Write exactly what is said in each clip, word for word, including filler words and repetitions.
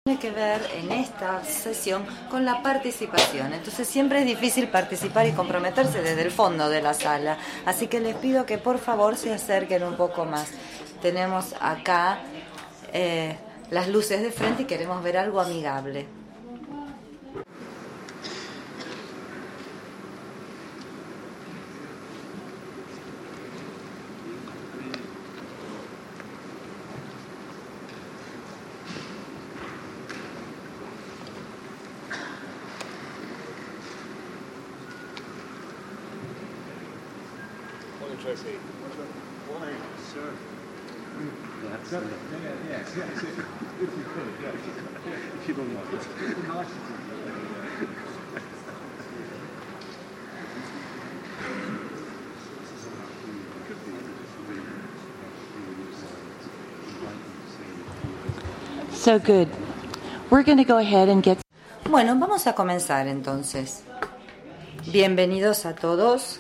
Tiene que ver en esta sesión con la participación. Entonces siempre es difícil participar y comprometerse desde el fondo de la sala. Así que les pido que por favor se acerquen un poco más. Tenemos acá eh, las luces de frente y queremos ver algo amigable. Tracy. Why, sir? That's yeah, yeah, yeah, yeah. If you could, yeah. If you don't want it. So good. We're going to go ahead and get. Bueno, vamos a comenzar entonces. Bienvenidos a todos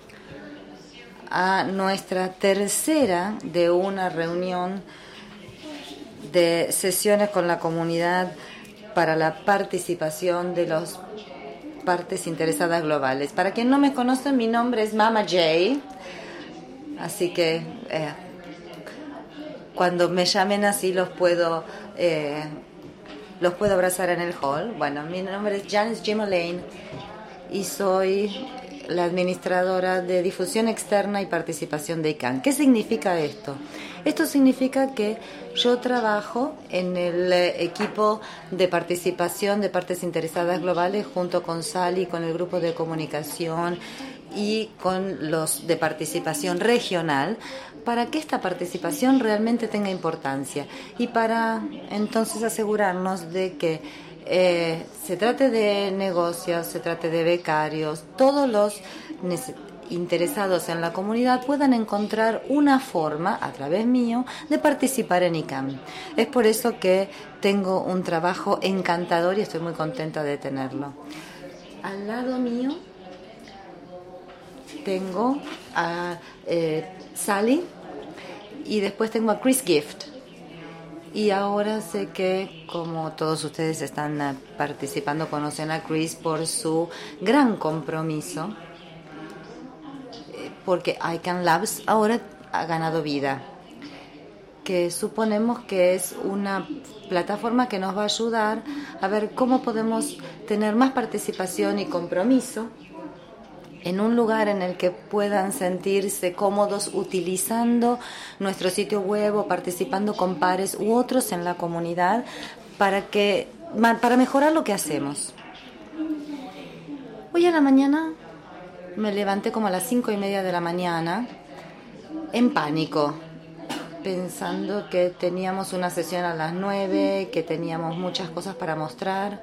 a nuestra tercera de una reunión de sesiones con la comunidad para la participación de las partes interesadas globales. Para quien no me conoce, mi nombre es Mama J, así que eh, cuando me llamen así los puedo eh, los puedo abrazar en el hall. Bueno, mi nombre es Janice J. Mullane y soy la administradora de difusión externa y participación de I C A N. ¿Qué significa esto? Esto significa que yo trabajo en el equipo de participación de partes interesadas globales junto con Sally, con el grupo de comunicación y con los de participación regional, para que esta participación realmente tenga importancia y para entonces asegurarnos de que Eh, se trate de negocios, se trate de becarios, todos los interesados en la comunidad puedan encontrar una forma, a través mío, de participar en I C A M. Es por eso que tengo un trabajo encantador y estoy muy contenta de tenerlo. Al lado mío tengo a eh, Sally y después tengo a Chris Gift. Y ahora sé que, como todos ustedes están participando, conocen a Chris por su gran compromiso, porque I C A N Labs ahora ha ganado vida, que suponemos que es una plataforma que nos va a ayudar a ver cómo podemos tener más participación y compromiso en un lugar en el que puedan sentirse cómodos utilizando nuestro sitio web o participando con pares u otros en la comunidad para que para mejorar lo que hacemos. Hoy a la mañana me levanté como a las cinco y media de la mañana en pánico, pensando que teníamos una sesión a las nueve, que teníamos muchas cosas para mostrar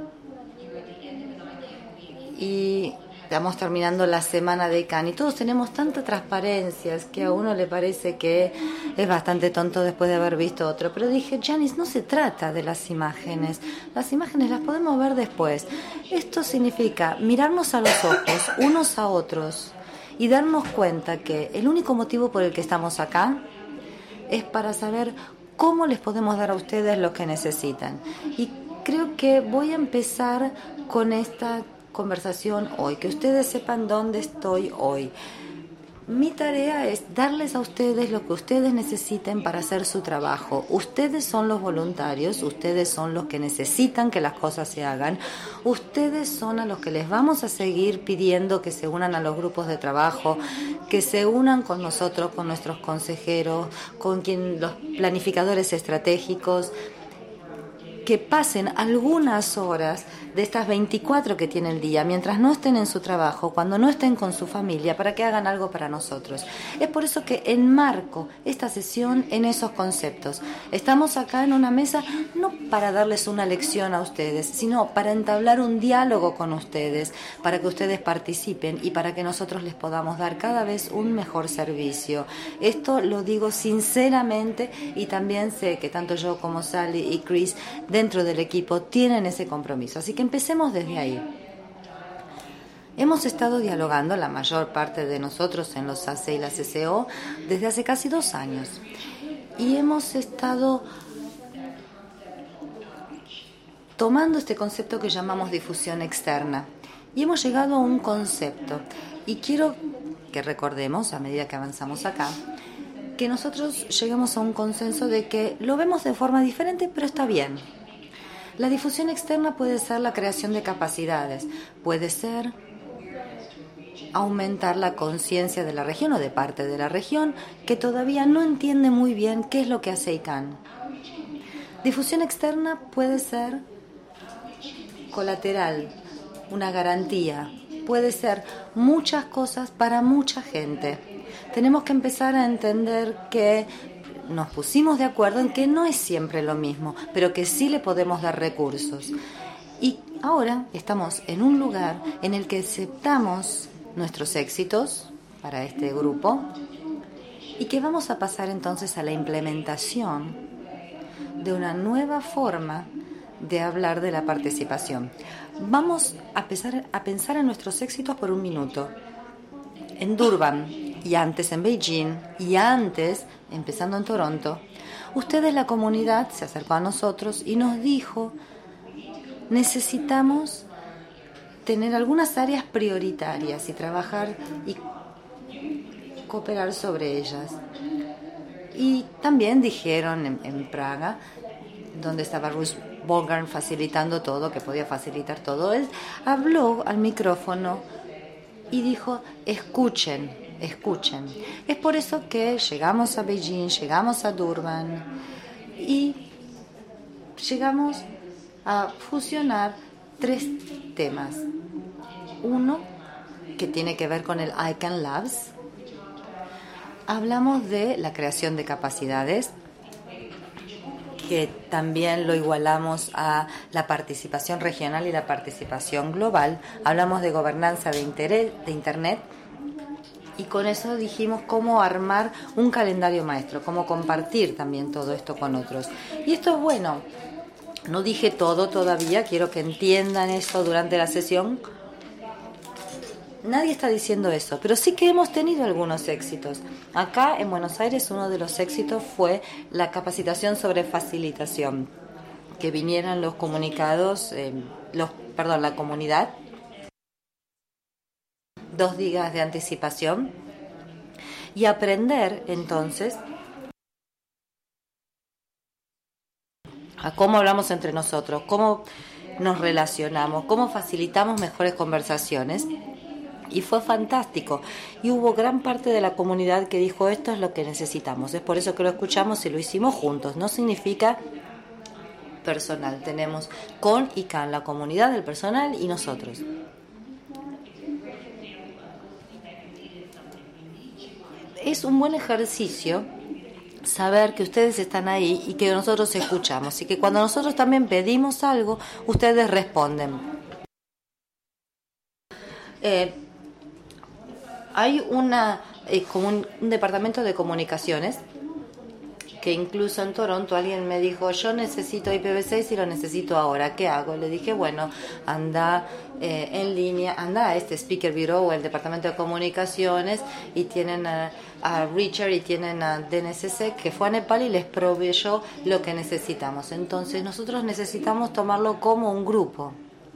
y estamos terminando la semana de I C A N y todos tenemos tanta transparencia, es que a uno le parece que es bastante tonto después de haber visto otro. Pero dije, Janice, no se trata de las imágenes, las imágenes las podemos ver después. Esto significa mirarnos a los ojos unos a otros y darnos cuenta que el único motivo por el que estamos acá es para saber cómo les podemos dar a ustedes lo que necesitan. Y creo que voy a empezar con esta conversación hoy, que ustedes sepan dónde estoy hoy. Mi tarea es darles a ustedes lo que ustedes necesiten para hacer su trabajo. Ustedes son los voluntarios, ustedes son los que necesitan que las cosas se hagan, ustedes son a los que les vamos a seguir pidiendo que se unan a los grupos de trabajo, que se unan con nosotros, con nuestros consejeros, con quien, los planificadores estratégicos, que pasen algunas horas de estas veinticuatro que tiene el día, mientras no estén en su trabajo, cuando no estén con su familia, para que hagan algo para nosotros. Es por eso que enmarco esta sesión en esos conceptos. Estamos acá en una mesa no para darles una lección a ustedes, sino para entablar un diálogo con ustedes, para que ustedes participen y para que nosotros les podamos dar cada vez un mejor servicio. Esto lo digo sinceramente y también sé que tanto yo como Sally y Chris dentro del equipo tienen ese compromiso. Así que empecemos desde ahí. Hemos estado dialogando, la mayor parte de nosotros en los A C y la C C O, desde hace casi dos años. Y hemos estado tomando este concepto que llamamos difusión externa. Y hemos llegado a un concepto. Y quiero que recordemos, a medida que avanzamos acá, que nosotros llegamos a un consenso de que lo vemos de forma diferente, pero está bien. La difusión externa puede ser la creación de capacidades, puede ser aumentar la conciencia de la región o de parte de la región que todavía no entiende muy bien qué es lo que hace I C A N. Difusión externa puede ser colateral, una garantía, puede ser muchas cosas para mucha gente. Tenemos que empezar a entender que nos pusimos de acuerdo en que no es siempre lo mismo, pero que sí le podemos dar recursos. Y ahora estamos en un lugar en el que aceptamos nuestros éxitos para este grupo y que vamos a pasar entonces a la implementación de una nueva forma de hablar de la participación. Vamos a empezar a pensar en nuestros éxitos por un minuto. En Durban y antes en Beijing y antes, empezando en Toronto, ustedes, la comunidad, se acercó a nosotros y nos dijo: necesitamos tener algunas áreas prioritarias y trabajar y cooperar sobre ellas. Y también dijeron en, en Praga, donde estaba Ruth Bolgard facilitando todo, que podía facilitar todo, él habló al micrófono y dijo: escuchen, escuchen. Es por eso que llegamos a Beijing, llegamos a Durban y llegamos a fusionar tres temas. Uno, que tiene que ver con el I C A N Labs. Hablamos de la creación de capacidades, que también lo igualamos a la participación regional y la participación global. Hablamos de gobernanza de, interés, de Internet, y con eso dijimos cómo armar un calendario maestro, cómo compartir también todo esto con otros. Y esto es bueno. No dije todo todavía, quiero que entiendan eso durante la sesión. Nadie está diciendo eso, pero sí que hemos tenido algunos éxitos. Acá en Buenos Aires uno de los éxitos fue la capacitación sobre facilitación, que vinieran los comunicados, eh, los, perdón, la comunidad, dos días de anticipación, y aprender entonces a cómo hablamos entre nosotros, cómo nos relacionamos, cómo facilitamos mejores conversaciones. Y fue fantástico. Y hubo gran parte de la comunidad que dijo: esto es lo que necesitamos. Es por eso que lo escuchamos y lo hicimos juntos. No significa personal. Tenemos con I C A N la comunidad, el personal y nosotros. Es un buen ejercicio saber que ustedes están ahí y que nosotros escuchamos. Y que cuando nosotros también pedimos algo, ustedes responden. Eh, Hay una, eh, como un, un departamento de comunicaciones que incluso en Toronto alguien me dijo: yo necesito I P v seis y lo necesito ahora, ¿qué hago? Le dije: bueno, anda eh, en línea, anda a este Speaker Bureau o el departamento de comunicaciones y tienen a, a Richard y tienen a D N S C, que fue a Nepal y les proveyó lo que necesitamos. Entonces nosotros necesitamos tomarlo como un grupo.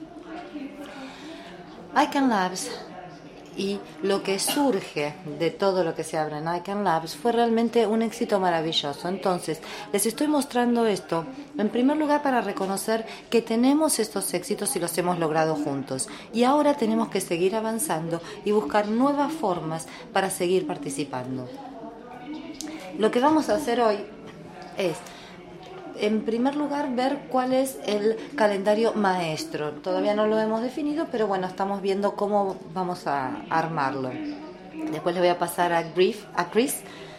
I C A N Labs y lo que surge de todo lo que se abre en I C A N Labs fue realmente un éxito maravilloso. Entonces, les estoy mostrando esto, en primer lugar, para reconocer que tenemos estos éxitos y los hemos logrado juntos. Y ahora tenemos que seguir avanzando y buscar nuevas formas para seguir participando. Lo que vamos a hacer hoy es, en primer lugar, ver cuál es el calendario maestro. Todavía no lo hemos definido, pero bueno, estamos viendo cómo vamos a armarlo. Después le voy a pasar a, Griff, a Chris,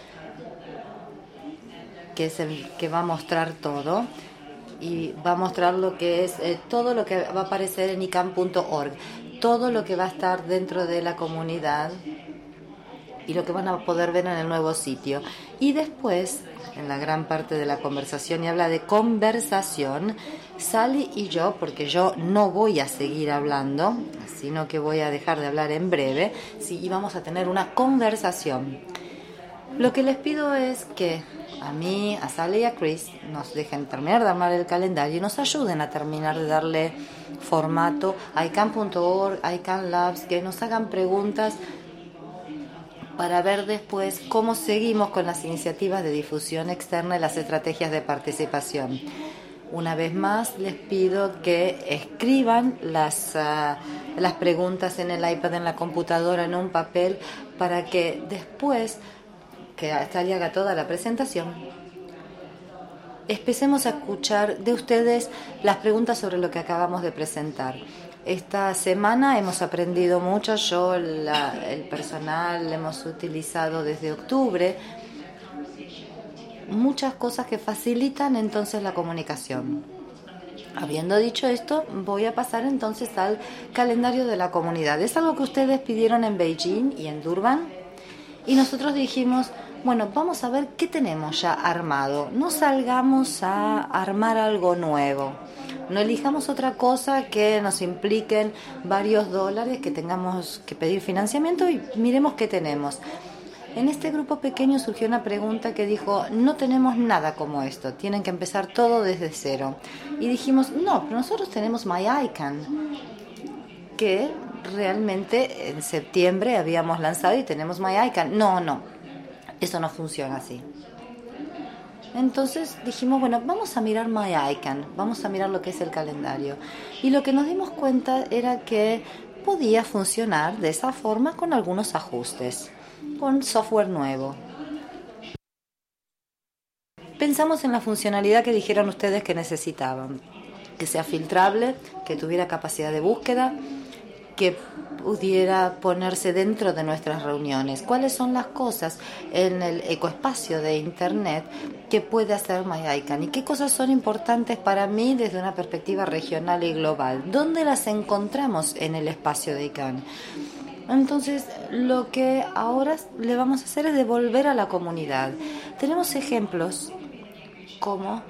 que es el que va a mostrar todo. Y va a mostrar lo que es eh, todo lo que va a aparecer en I C A N punto org. Todo lo que va a estar dentro de la comunidad y lo que van a poder ver en el nuevo sitio. Y después, en la gran parte de la conversación, y habla de conversación, Sally y yo, porque yo no voy a seguir hablando, sino que voy a dejar de hablar en breve, sí, y vamos a tener una conversación. Lo que les pido es que a mí, a Sally y a Chris nos dejen terminar de armar el calendario y nos ayuden a terminar de darle formato a I C A N punto org, a I C A N Labs, que nos hagan preguntas para ver después cómo seguimos con las iniciativas de difusión externa y las estrategias de participación. Una vez más, les pido que escriban las, uh, las preguntas en el iPad, en la computadora, en un papel, para que después, que Sally haga toda la presentación, empecemos a escuchar de ustedes las preguntas sobre lo que acabamos de presentar. Esta semana hemos aprendido mucho, yo, la, el personal, hemos utilizado desde octubre muchas cosas que facilitan entonces la comunicación. Habiendo dicho esto, voy a pasar entonces al calendario de la comunidad. Es algo que ustedes pidieron en Beijing y en Durban, y nosotros dijimos, bueno, vamos a ver qué tenemos ya armado. No salgamos a armar algo nuevo. No elijamos otra cosa que nos impliquen varios dólares, que tengamos que pedir financiamiento, y miremos qué tenemos. En este grupo pequeño surgió una pregunta que dijo, no tenemos nada como esto, tienen que empezar todo desde cero. Y dijimos, no, pero nosotros tenemos MyICANN, que realmente en septiembre habíamos lanzado y tenemos MyICANN. No, no, eso no funciona así. Entonces dijimos, bueno, vamos a mirar MyICANN, vamos a mirar lo que es el calendario. Y lo que nos dimos cuenta era que podía funcionar de esa forma con algunos ajustes, con software nuevo. Pensamos en la funcionalidad que dijeron ustedes que necesitaban, que sea filtrable, que tuviera capacidad de búsqueda, que pudiera ponerse dentro de nuestras reuniones. ¿Cuáles son las cosas en el ecoespacio de Internet que puede hacer MyICANN? ¿Y qué cosas son importantes para mí desde una perspectiva regional y global? ¿Dónde las encontramos en el espacio de I C A N? Entonces, lo que ahora le vamos a hacer es devolver a la comunidad. Tenemos ejemplos como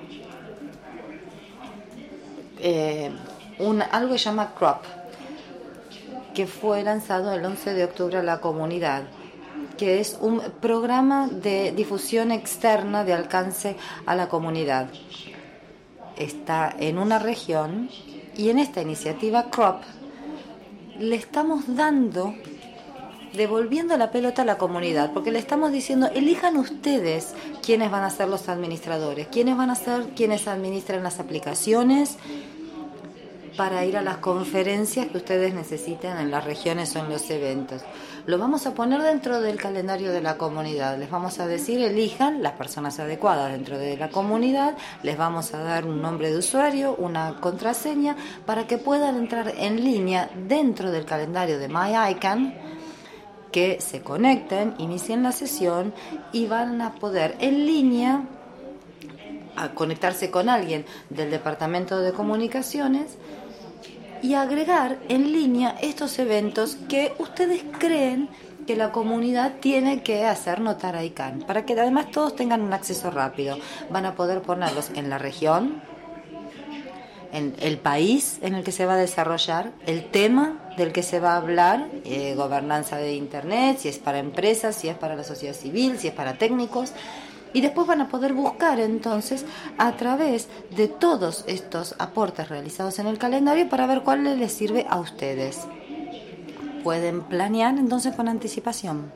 eh, un, algo que se llama Crop, que fue lanzado el once de octubre a la comunidad, que es un programa de difusión externa de alcance a la comunidad. Está en una región y en esta iniciativa Crop le estamos dando, devolviendo la pelota a la comunidad, porque le estamos diciendo, elijan ustedes quiénes van a ser los administradores, quiénes van a ser quienes administran las aplicaciones para ir a las conferencias que ustedes necesiten en las regiones o en los eventos. Lo vamos a poner dentro del calendario de la comunidad. Les vamos a decir, elijan las personas adecuadas dentro de la comunidad. Les vamos a dar un nombre de usuario, una contraseña, para que puedan entrar en línea dentro del calendario de MyICANN, que se conecten, inicien la sesión y van a poder en línea a conectarse con alguien del departamento de comunicaciones y agregar en línea estos eventos que ustedes creen que la comunidad tiene que hacer notar a I C A N, para que además todos tengan un acceso rápido. Van a poder ponerlos en la región, en el país en el que se va a desarrollar, el tema del que se va a hablar, eh, gobernanza de Internet, si es para empresas, si es para la sociedad civil, si es para técnicos. Y después van a poder buscar entonces a través de todos estos aportes realizados en el calendario para ver cuál les sirve a ustedes. Pueden planear entonces con anticipación.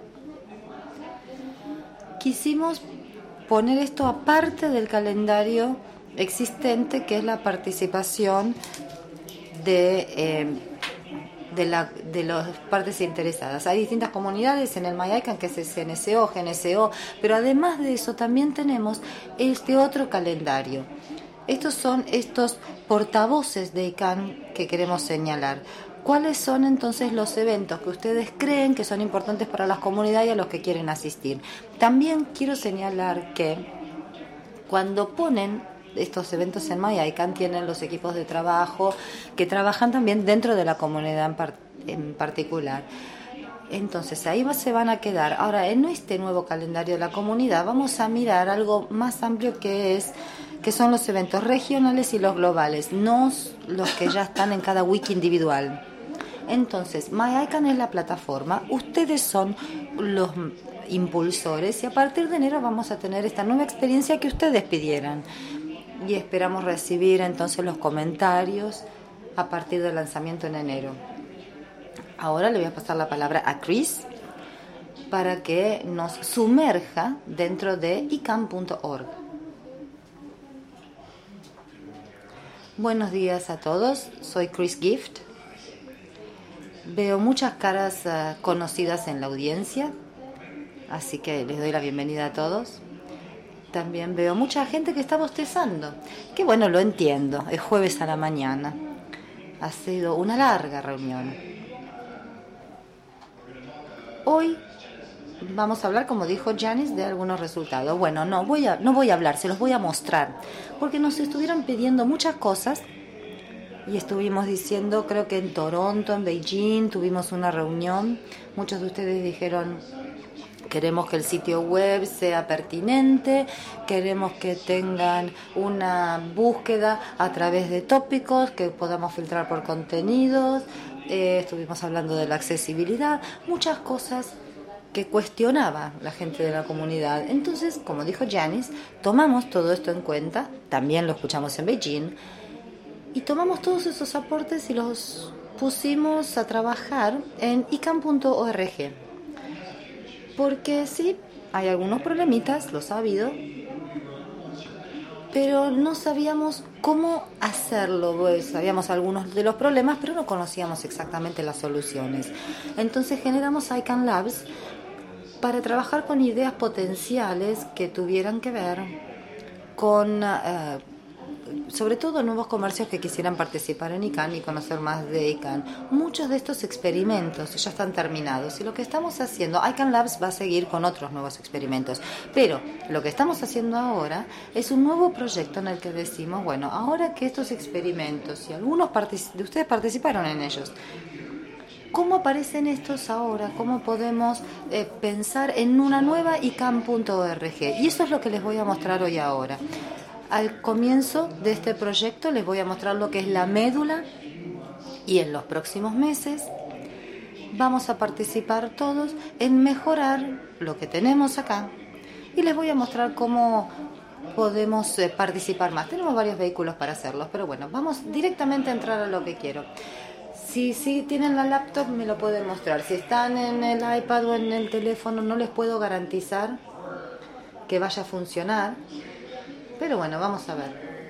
Quisimos poner esto aparte del calendario existente, que es la participación de... Eh, De, la, de las partes interesadas. Hay distintas comunidades en el MyICANN, que es C N C O, G N C O, pero además de eso también tenemos este otro calendario. Estos son estos portavoces de I C A N que queremos señalar. ¿Cuáles son entonces los eventos que ustedes creen que son importantes para las comunidades y a los que quieren asistir? También quiero señalar que cuando ponen estos eventos en MyICANN, tienen los equipos de trabajo que trabajan también dentro de la comunidad en, par- en particular. Entonces ahí se van a quedar. Ahora, en este nuevo calendario de la comunidad vamos a mirar algo más amplio, que es que son los eventos regionales y los globales, no los que ya están en cada wiki individual. Entonces, MyICANN es la plataforma, ustedes son los impulsores y a partir de enero vamos a tener esta nueva experiencia que ustedes pidieran. Y esperamos recibir entonces los comentarios a partir del lanzamiento en enero. Ahora le voy a pasar la palabra a Chris para que nos sumerja dentro de I C A N punto org. Buenos días a todos, soy Chris Gift. Veo muchas caras uh, conocidas en la audiencia, así que les doy la bienvenida a todos. También veo mucha gente que está bostezando, que bueno, lo entiendo, es jueves a la mañana. Ha sido una larga reunión. Hoy vamos a hablar, como dijo Janice, de algunos resultados. Bueno, no voy a, no voy a hablar, se los voy a mostrar, porque nos estuvieron pidiendo muchas cosas y estuvimos diciendo, creo que en Toronto, en Beijing, tuvimos una reunión. Muchos de ustedes dijeron: queremos que el sitio web sea pertinente, queremos que tengan una búsqueda a través de tópicos, que podamos filtrar por contenidos. Eh, estuvimos hablando de la accesibilidad, muchas cosas que cuestionaba la gente de la comunidad. Entonces, como dijo Janice, tomamos todo esto en cuenta, también lo escuchamos en Beijing, y tomamos todos esos aportes y los pusimos a trabajar en I C A N punto org. Porque sí, hay algunos problemitas, los ha habido, pero no sabíamos cómo hacerlo. Pues sabíamos algunos de los problemas, pero no conocíamos exactamente las soluciones. Entonces generamos ICANN Labs para trabajar con ideas potenciales que tuvieran que ver con, uh, sobre todo, nuevos comercios que quisieran participar en I C A N y conocer más de I C A N. Muchos de estos experimentos ya están terminados y lo que estamos haciendo, ICANN Labs va a seguir con otros nuevos experimentos, pero lo que estamos haciendo ahora es un nuevo proyecto en el que decimos, bueno, ahora que estos experimentos, y algunos de ustedes participaron en ellos, ¿cómo aparecen estos ahora? ¿Cómo podemos eh, pensar en una nueva I C A N punto org? Y eso es lo que les voy a mostrar hoy ahora. Al comienzo de este proyecto les voy a mostrar lo que es la médula y en los próximos meses vamos a participar todos en mejorar lo que tenemos acá y les voy a mostrar cómo podemos eh, participar más. Tenemos varios vehículos para hacerlo, pero bueno, vamos directamente a entrar a lo que quiero. Si, si tienen la laptop me lo pueden mostrar. Si están en el iPad o en el teléfono no les puedo garantizar que vaya a funcionar. Pero bueno, vamos a ver.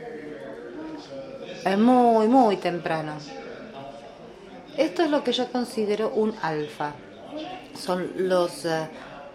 Es muy, muy temprano. Esto es lo que yo considero un alfa. Son los... Uh,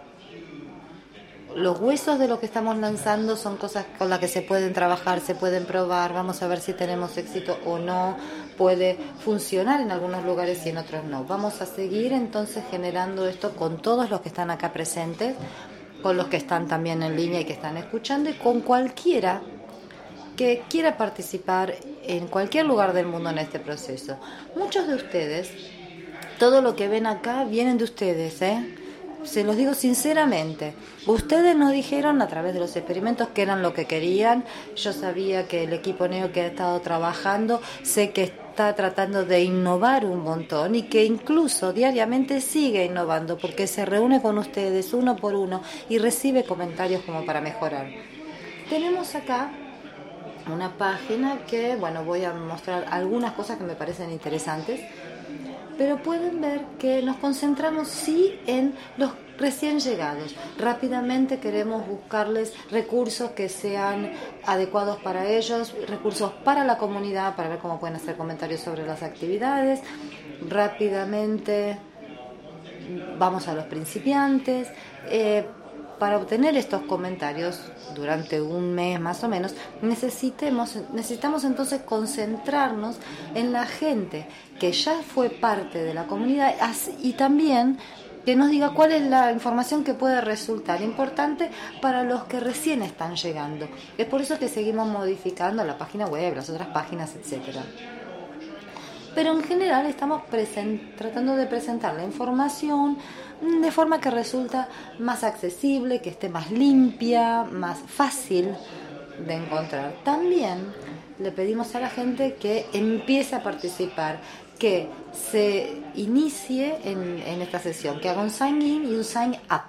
los huesos de lo que estamos lanzando, son cosas con las que se pueden trabajar, se pueden probar. Vamos a ver si tenemos éxito o no. Puede funcionar en algunos lugares y en otros no. Vamos a seguir entonces generando esto con todos los que están acá presentes, con los que están también en línea y que están escuchando, y con cualquiera que quiera participar en cualquier lugar del mundo en este proceso. Muchos de ustedes, todo lo que ven acá vienen de ustedes, ¿eh? Se los digo sinceramente. Ustedes nos dijeron a través de los experimentos que eran lo que querían. Yo sabía que el equipo Neo que ha estado trabajando, sé que está tratando de innovar un montón y que incluso diariamente sigue innovando porque se reúne con ustedes uno por uno y recibe comentarios como para mejorar. Tenemos acá una página que, bueno, voy a mostrar algunas cosas que me parecen interesantes, pero pueden ver que nos concentramos sí en los recién llegados. Rápidamente queremos buscarles recursos que sean adecuados para ellos, recursos para la comunidad, para ver cómo pueden hacer comentarios sobre las actividades. Rápidamente vamos a los principiantes. Eh, para obtener estos comentarios durante un mes más o menos, necesitemos, necesitamos entonces concentrarnos en la gente que ya fue parte de la comunidad y también que nos diga cuál es la información que puede resultar importante para los que recién están llegando. Es por eso que seguimos modificando la página web, las otras páginas, etcétera. Pero en general estamos present, tratando de presentar la información de forma que resulta más accesible, que esté más limpia, más fácil de encontrar. También le pedimos a la gente que empiece a participar, que se inicie en, en esta sesión, que haga un sign in y un sign up.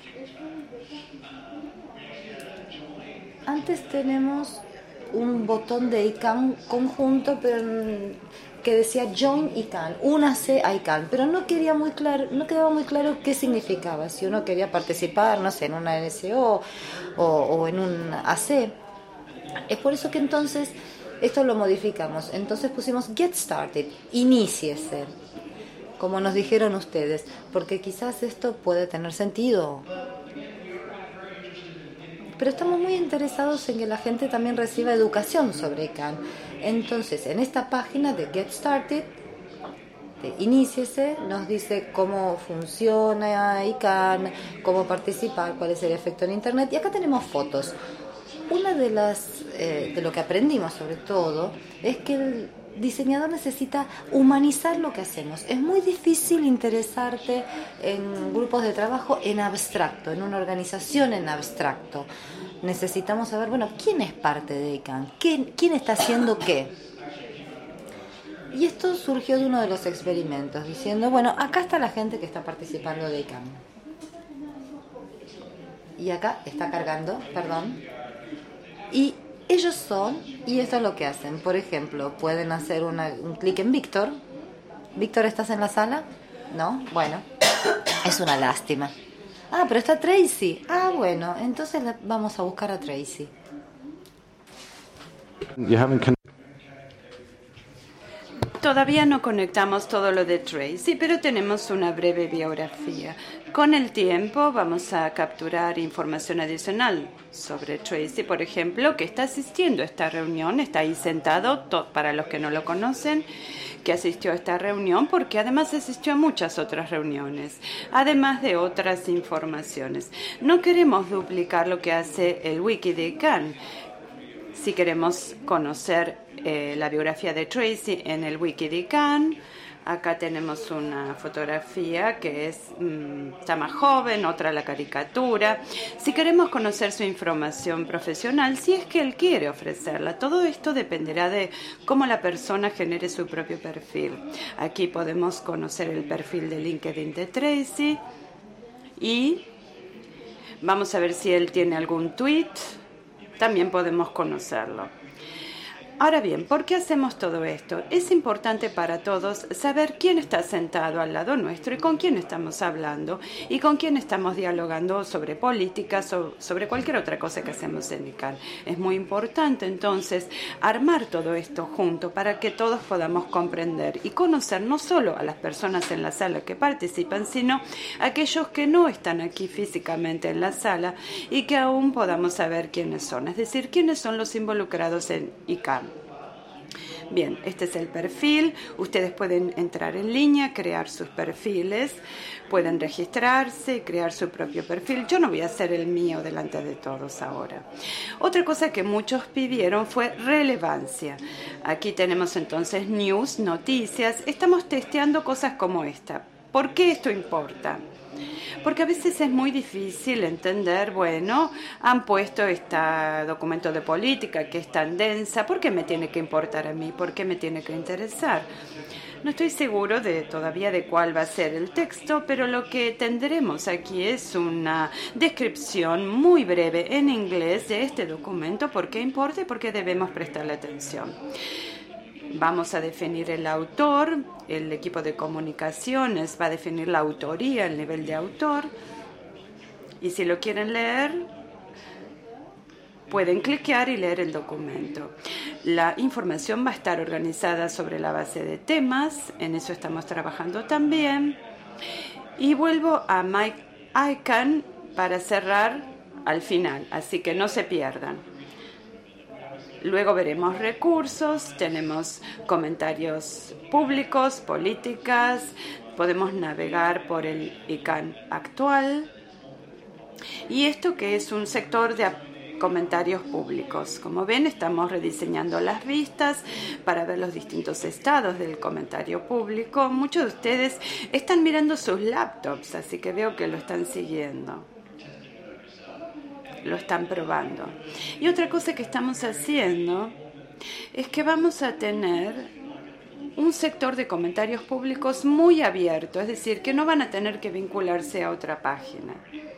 Antes tenemos un botón de I C A N conjunto, pero que decía Join I C A N, únase a I C A N, pero no quería muy claro, no quedaba muy claro qué significaba, si uno quería participar, no sé, en una N S O o, o en un A C. Es por eso que entonces esto lo modificamos. Entonces pusimos Get Started, iníciese, como nos dijeron ustedes, porque quizás esto puede tener sentido. Pero estamos muy interesados en que la gente también reciba educación sobre I C A N. Entonces, en esta página de Get Started, de Iníciese, nos dice cómo funciona I C A N, cómo participar, cuál es el efecto en Internet. Y acá tenemos fotos. Una de las eh, de lo que aprendimos sobre todo es que el diseñador necesita humanizar lo que hacemos. Es muy difícil interesarte en grupos de trabajo en abstracto, en una organización en abstracto. Necesitamos saber, bueno, ¿quién es parte de I C A N? ¿Quién, quién está haciendo qué? Y esto surgió de uno de los experimentos, diciendo, bueno, acá está la gente que está participando de I C A N. Y acá está cargando, perdón. Y ellos son, y esto es lo que hacen. Por ejemplo, pueden hacer una, un clic en Víctor. Víctor, ¿estás en la sala? ¿No? Bueno, es una lástima. Ah, pero está Tracy. Ah, bueno, entonces vamos a buscar a Tracy. You haven't con- Todavía no conectamos todo lo de Tracy, pero tenemos una breve biografía. Con el tiempo vamos a capturar información adicional sobre Tracy, por ejemplo, que está asistiendo a esta reunión, está ahí sentado, to- para los que no lo conocen, que asistió a esta reunión, porque además asistió a muchas otras reuniones, además de otras informaciones. No queremos duplicar lo que hace el wiki de I C A N. Si queremos conocer eh, la biografía de Tracy en el wiki de I C A N, acá tenemos una fotografía que es mmm, está más joven, otra la caricatura. Si queremos conocer su información profesional, si es que él quiere ofrecerla, todo esto dependerá de cómo la persona genere su propio perfil. Aquí podemos conocer el perfil de LinkedIn de Tracy y vamos a ver si él tiene algún tweet. También podemos conocerlo. Ahora bien, ¿por qué hacemos todo esto? Es importante para todos saber quién está sentado al lado nuestro y con quién estamos hablando y con quién estamos dialogando sobre políticas o sobre cualquier otra cosa que hacemos en I C A N. Es muy importante entonces armar todo esto junto para que todos podamos comprender y conocer no solo a las personas en la sala que participan, sino a aquellos que no están aquí físicamente en la sala y que aún podamos saber quiénes son, es decir, quiénes son los involucrados en I C A N. Bien, este es el perfil. Ustedes pueden entrar en línea, crear sus perfiles, pueden registrarse y crear su propio perfil. Yo no voy a hacer el mío delante de todos ahora. Otra cosa que muchos pidieron fue relevancia. Aquí tenemos entonces news, noticias. Estamos testeando cosas como esta. ¿Por qué esto importa? Porque a veces es muy difícil entender, bueno, han puesto este documento de política que es tan densa, ¿por qué me tiene que importar a mí? ¿Por qué me tiene que interesar? No estoy seguro de todavía de cuál va a ser el texto, pero lo que tendremos aquí es una descripción muy breve en inglés de este documento, por qué importa y por qué debemos prestarle atención. Vamos a definir el autor, el equipo de comunicaciones va a definir la autoría, el nivel de autor. Y si lo quieren leer, pueden cliquear y leer el documento. La información va a estar organizada sobre la base de temas, en eso estamos trabajando también. Y vuelvo a My I C A N para cerrar al final, así que no se pierdan. Luego veremos recursos, tenemos comentarios públicos, políticas, podemos navegar por el I C A N actual. Y esto que es un sector de comentarios públicos. Como ven, estamos rediseñando las vistas para ver los distintos estados del comentario público. Muchos de ustedes están mirando sus laptops, así que veo que lo están siguiendo. Lo están probando. Y otra cosa que estamos haciendo es que vamos a tener un sector de comentarios públicos muy abierto, es decir, que no van a tener que vincularse a otra página.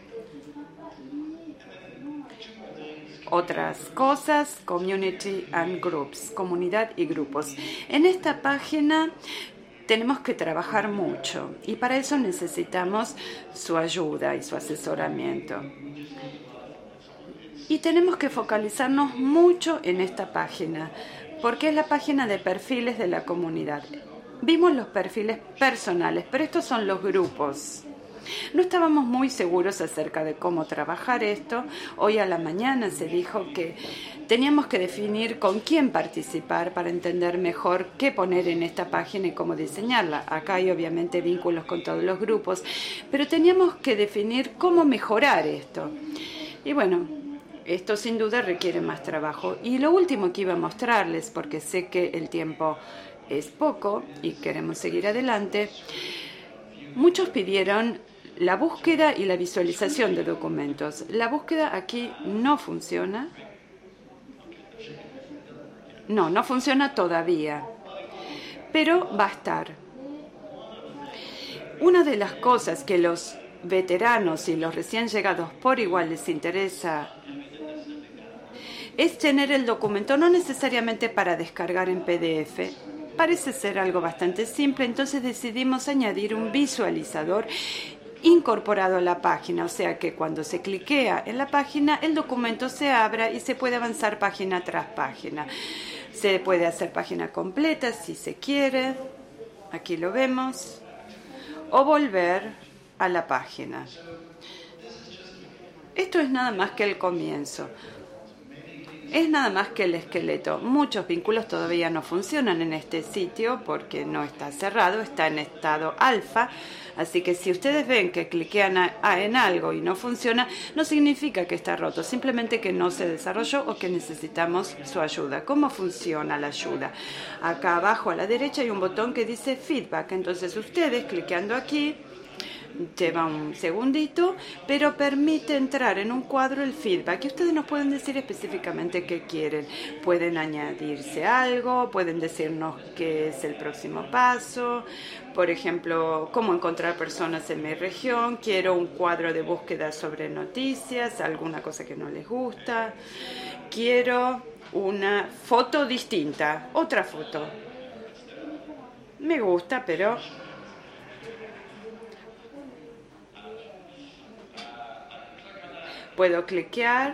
Otras cosas, community and groups, comunidad y grupos. En esta página tenemos que trabajar mucho y para eso necesitamos su ayuda y su asesoramiento. Y tenemos que focalizarnos mucho en esta página, porque es la página de perfiles de la comunidad. Vimos los perfiles personales, pero estos son los grupos. No estábamos muy seguros acerca de cómo trabajar esto. Hoy a la mañana se dijo que teníamos que definir con quién participar para entender mejor qué poner en esta página y cómo diseñarla. Acá hay obviamente vínculos con todos los grupos, pero teníamos que definir cómo mejorar esto. Y bueno, esto sin duda requiere más trabajo. Y lo último que iba a mostrarles, porque sé que el tiempo es poco y queremos seguir adelante, muchos pidieron la búsqueda y la visualización de documentos. La búsqueda aquí no funciona. No, no funciona todavía, pero va a estar. Una de las cosas que los veteranos y los recién llegados por igual les interesa es tener el documento, no necesariamente para descargar en P D F. Parece ser algo bastante simple, entonces decidimos añadir un visualizador incorporado a la página, o sea que cuando se cliquea en la página, el documento se abra y se puede avanzar página tras página. Se puede hacer página completa si se quiere, aquí lo vemos, o volver a la página. Esto es nada más que el comienzo. Es nada más que el esqueleto. Muchos vínculos todavía no funcionan en este sitio porque no está cerrado, está en estado alfa. Así que si ustedes ven que cliquean a, a, en algo y no funciona, no significa que está roto, simplemente que no se desarrolló o que necesitamos su ayuda. ¿Cómo funciona la ayuda? Acá abajo a la derecha hay un botón que dice feedback. Entonces ustedes cliqueando aquí, lleva un segundito, pero permite entrar en un cuadro el feedback y ustedes nos pueden decir específicamente qué quieren. Pueden añadirse algo, pueden decirnos qué es el próximo paso, por ejemplo, cómo encontrar personas en mi región, quiero un cuadro de búsqueda sobre noticias, alguna cosa que no les gusta, quiero una foto distinta, otra foto. Me gusta, pero puedo cliquear,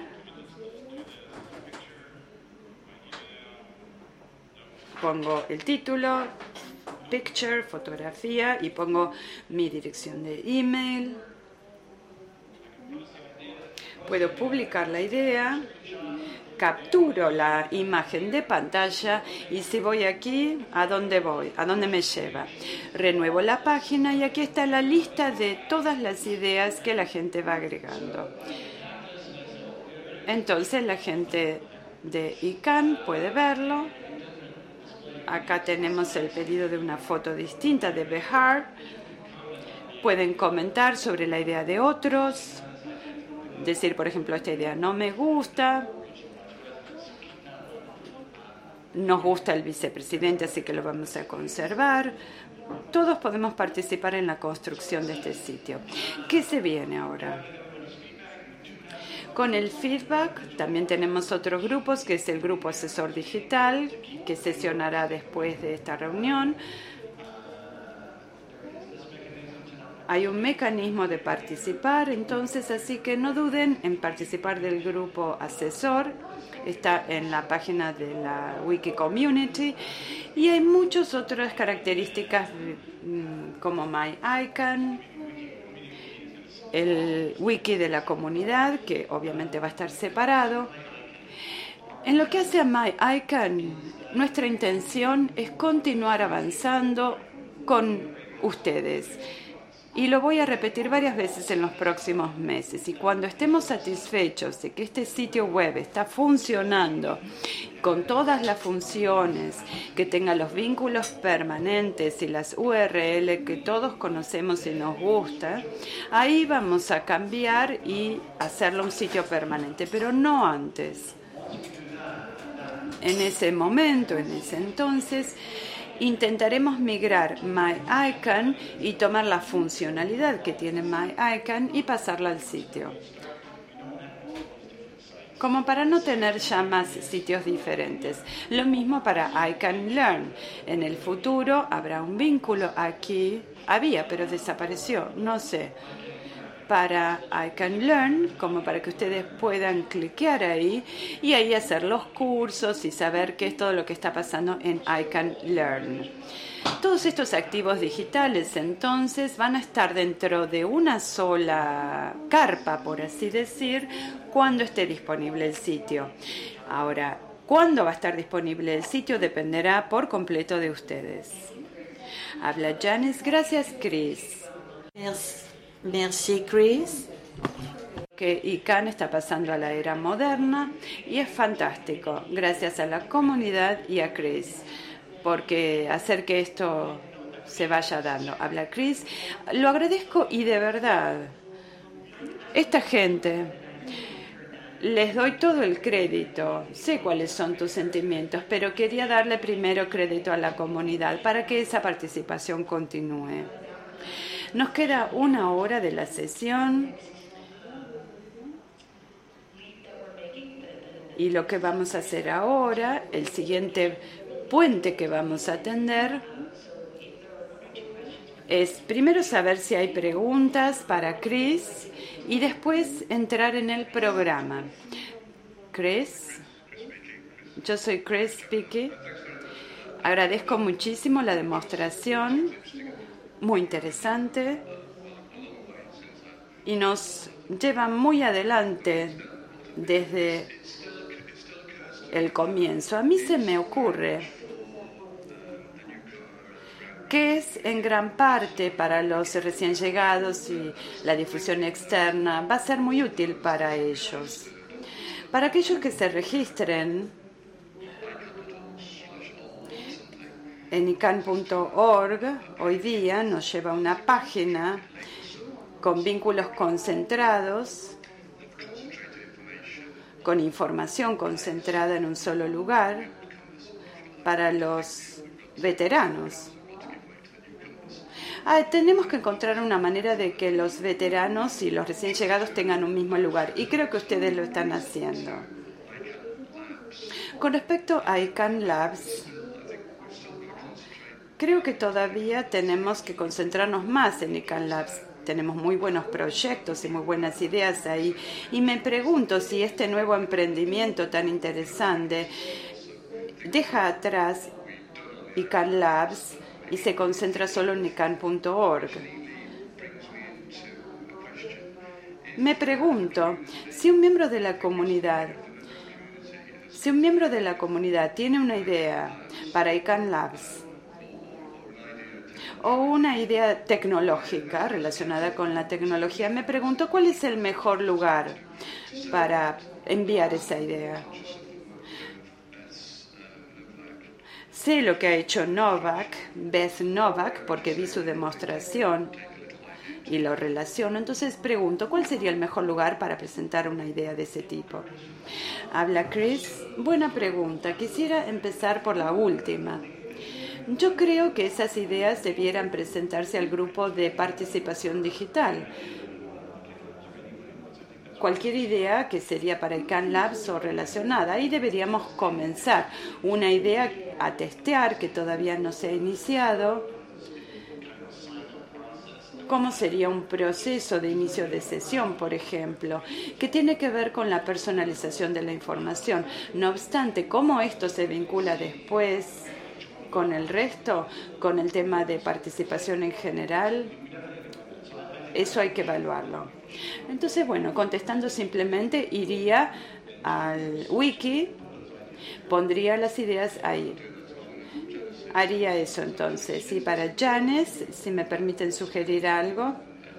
pongo el título, picture, fotografía y pongo mi dirección de email. Puedo publicar la idea, capturo la imagen de pantalla y si voy aquí, ¿a dónde voy? ¿A dónde me lleva? Renuevo la página y aquí está la lista de todas las ideas que la gente va agregando. Entonces la gente de I C A N puede verlo. Acá tenemos el pedido de una foto distinta de Behar. Pueden comentar sobre la idea de otros. Decir, por ejemplo, esta idea no me gusta. Nos gusta el vicepresidente, así que lo vamos a conservar. Todos podemos participar en la construcción de este sitio. ¿Qué se viene ahora? Con el feedback también tenemos otros grupos, que es el grupo asesor digital, que sesionará después de esta reunión. Hay un mecanismo de participar, entonces, así que no duden en participar del grupo asesor. Está en la página de la Wiki Community y hay muchas otras características como My Icon, el wiki de la comunidad, que obviamente va a estar separado. En lo que hace a My Icon, nuestra intención es continuar avanzando con ustedes. Y lo voy a repetir varias veces en los próximos meses. Y cuando estemos satisfechos de que este sitio web está funcionando con todas las funciones, que tenga los vínculos permanentes y las U R L que todos conocemos y nos gusta, ahí vamos a cambiar y hacerlo un sitio permanente, pero no antes. En ese momento, en ese entonces, intentaremos migrar MyICANN y tomar la funcionalidad que tiene MyICANN y pasarla al sitio, como para no tener ya más sitios diferentes. Lo mismo para ICANN Learn. En el futuro habrá un vínculo aquí, había, pero desapareció, no sé, para ICANN Learn, como para que ustedes puedan cliquear ahí y ahí hacer los cursos y saber qué es todo lo que está pasando en ICANN Learn. Todos estos activos digitales, entonces, van a estar dentro de una sola carpa, por así decir, cuando esté disponible el sitio. Ahora, cuándo va a estar disponible el sitio dependerá por completo de ustedes. Habla Janice. Gracias, Chris. Merci, merci Chris. Que ICANN está pasando a la era moderna y es fantástico, gracias a la comunidad y a Chris, porque hacer que esto se vaya dando. Habla Chris. Lo agradezco y de verdad, esta gente, les doy todo el crédito. Sé cuáles son tus sentimientos, pero quería darle primero crédito a la comunidad para que esa participación continúe. Nos queda una hora de la sesión. Y lo que vamos a hacer ahora, el siguiente puente que vamos a atender, es primero saber si hay preguntas para Chris y después entrar en el programa. Chris, yo soy Chris Spicky. Agradezco muchísimo la demostración, muy interesante, y nos lleva muy adelante desde el comienzo. A mí se me ocurre que es en gran parte para los recién llegados y la difusión externa, va a ser muy útil para ellos. Para aquellos que se registren en I C A N N punto org, hoy día nos lleva a una página con vínculos concentrados, con información concentrada en un solo lugar para los veteranos. Ah, tenemos que encontrar una manera de que los veteranos y los recién llegados tengan un mismo lugar, y creo que ustedes lo están haciendo. Con respecto a ICANN Labs, creo que todavía tenemos que concentrarnos más en ICANN Labs. Tenemos muy buenos proyectos y muy buenas ideas ahí. Y me pregunto si este nuevo emprendimiento tan interesante deja atrás ICANN Labs y se concentra solo en I C A N N punto org. Me pregunto si un miembro de la comunidad, si un miembro de la comunidad tiene una idea para ICANN Labs, o una idea tecnológica relacionada con la tecnología, me pregunto cuál es el mejor lugar para enviar esa idea. Sé lo que ha hecho Novak, Beth Novak, porque vi su demostración y lo relaciono. Entonces pregunto, ¿cuál sería el mejor lugar para presentar una idea de ese tipo? Habla Chris. Buena pregunta. Quisiera empezar por la última. Yo creo que esas ideas debieran presentarse al grupo de participación digital. Cualquier idea que sería para ICANN Labs o relacionada, ahí deberíamos comenzar. Una idea a testear que todavía no se ha iniciado. ¿Cómo sería un proceso de inicio de sesión, por ejemplo, que tiene que ver con la personalización de la información? No obstante, ¿cómo esto se vincula después con el resto, con el tema de participación en general? Eso hay que evaluarlo. Entonces, bueno, contestando simplemente, iría al wiki, pondría las ideas ahí. Haría eso entonces. Y para Janice, si me permiten sugerir algo,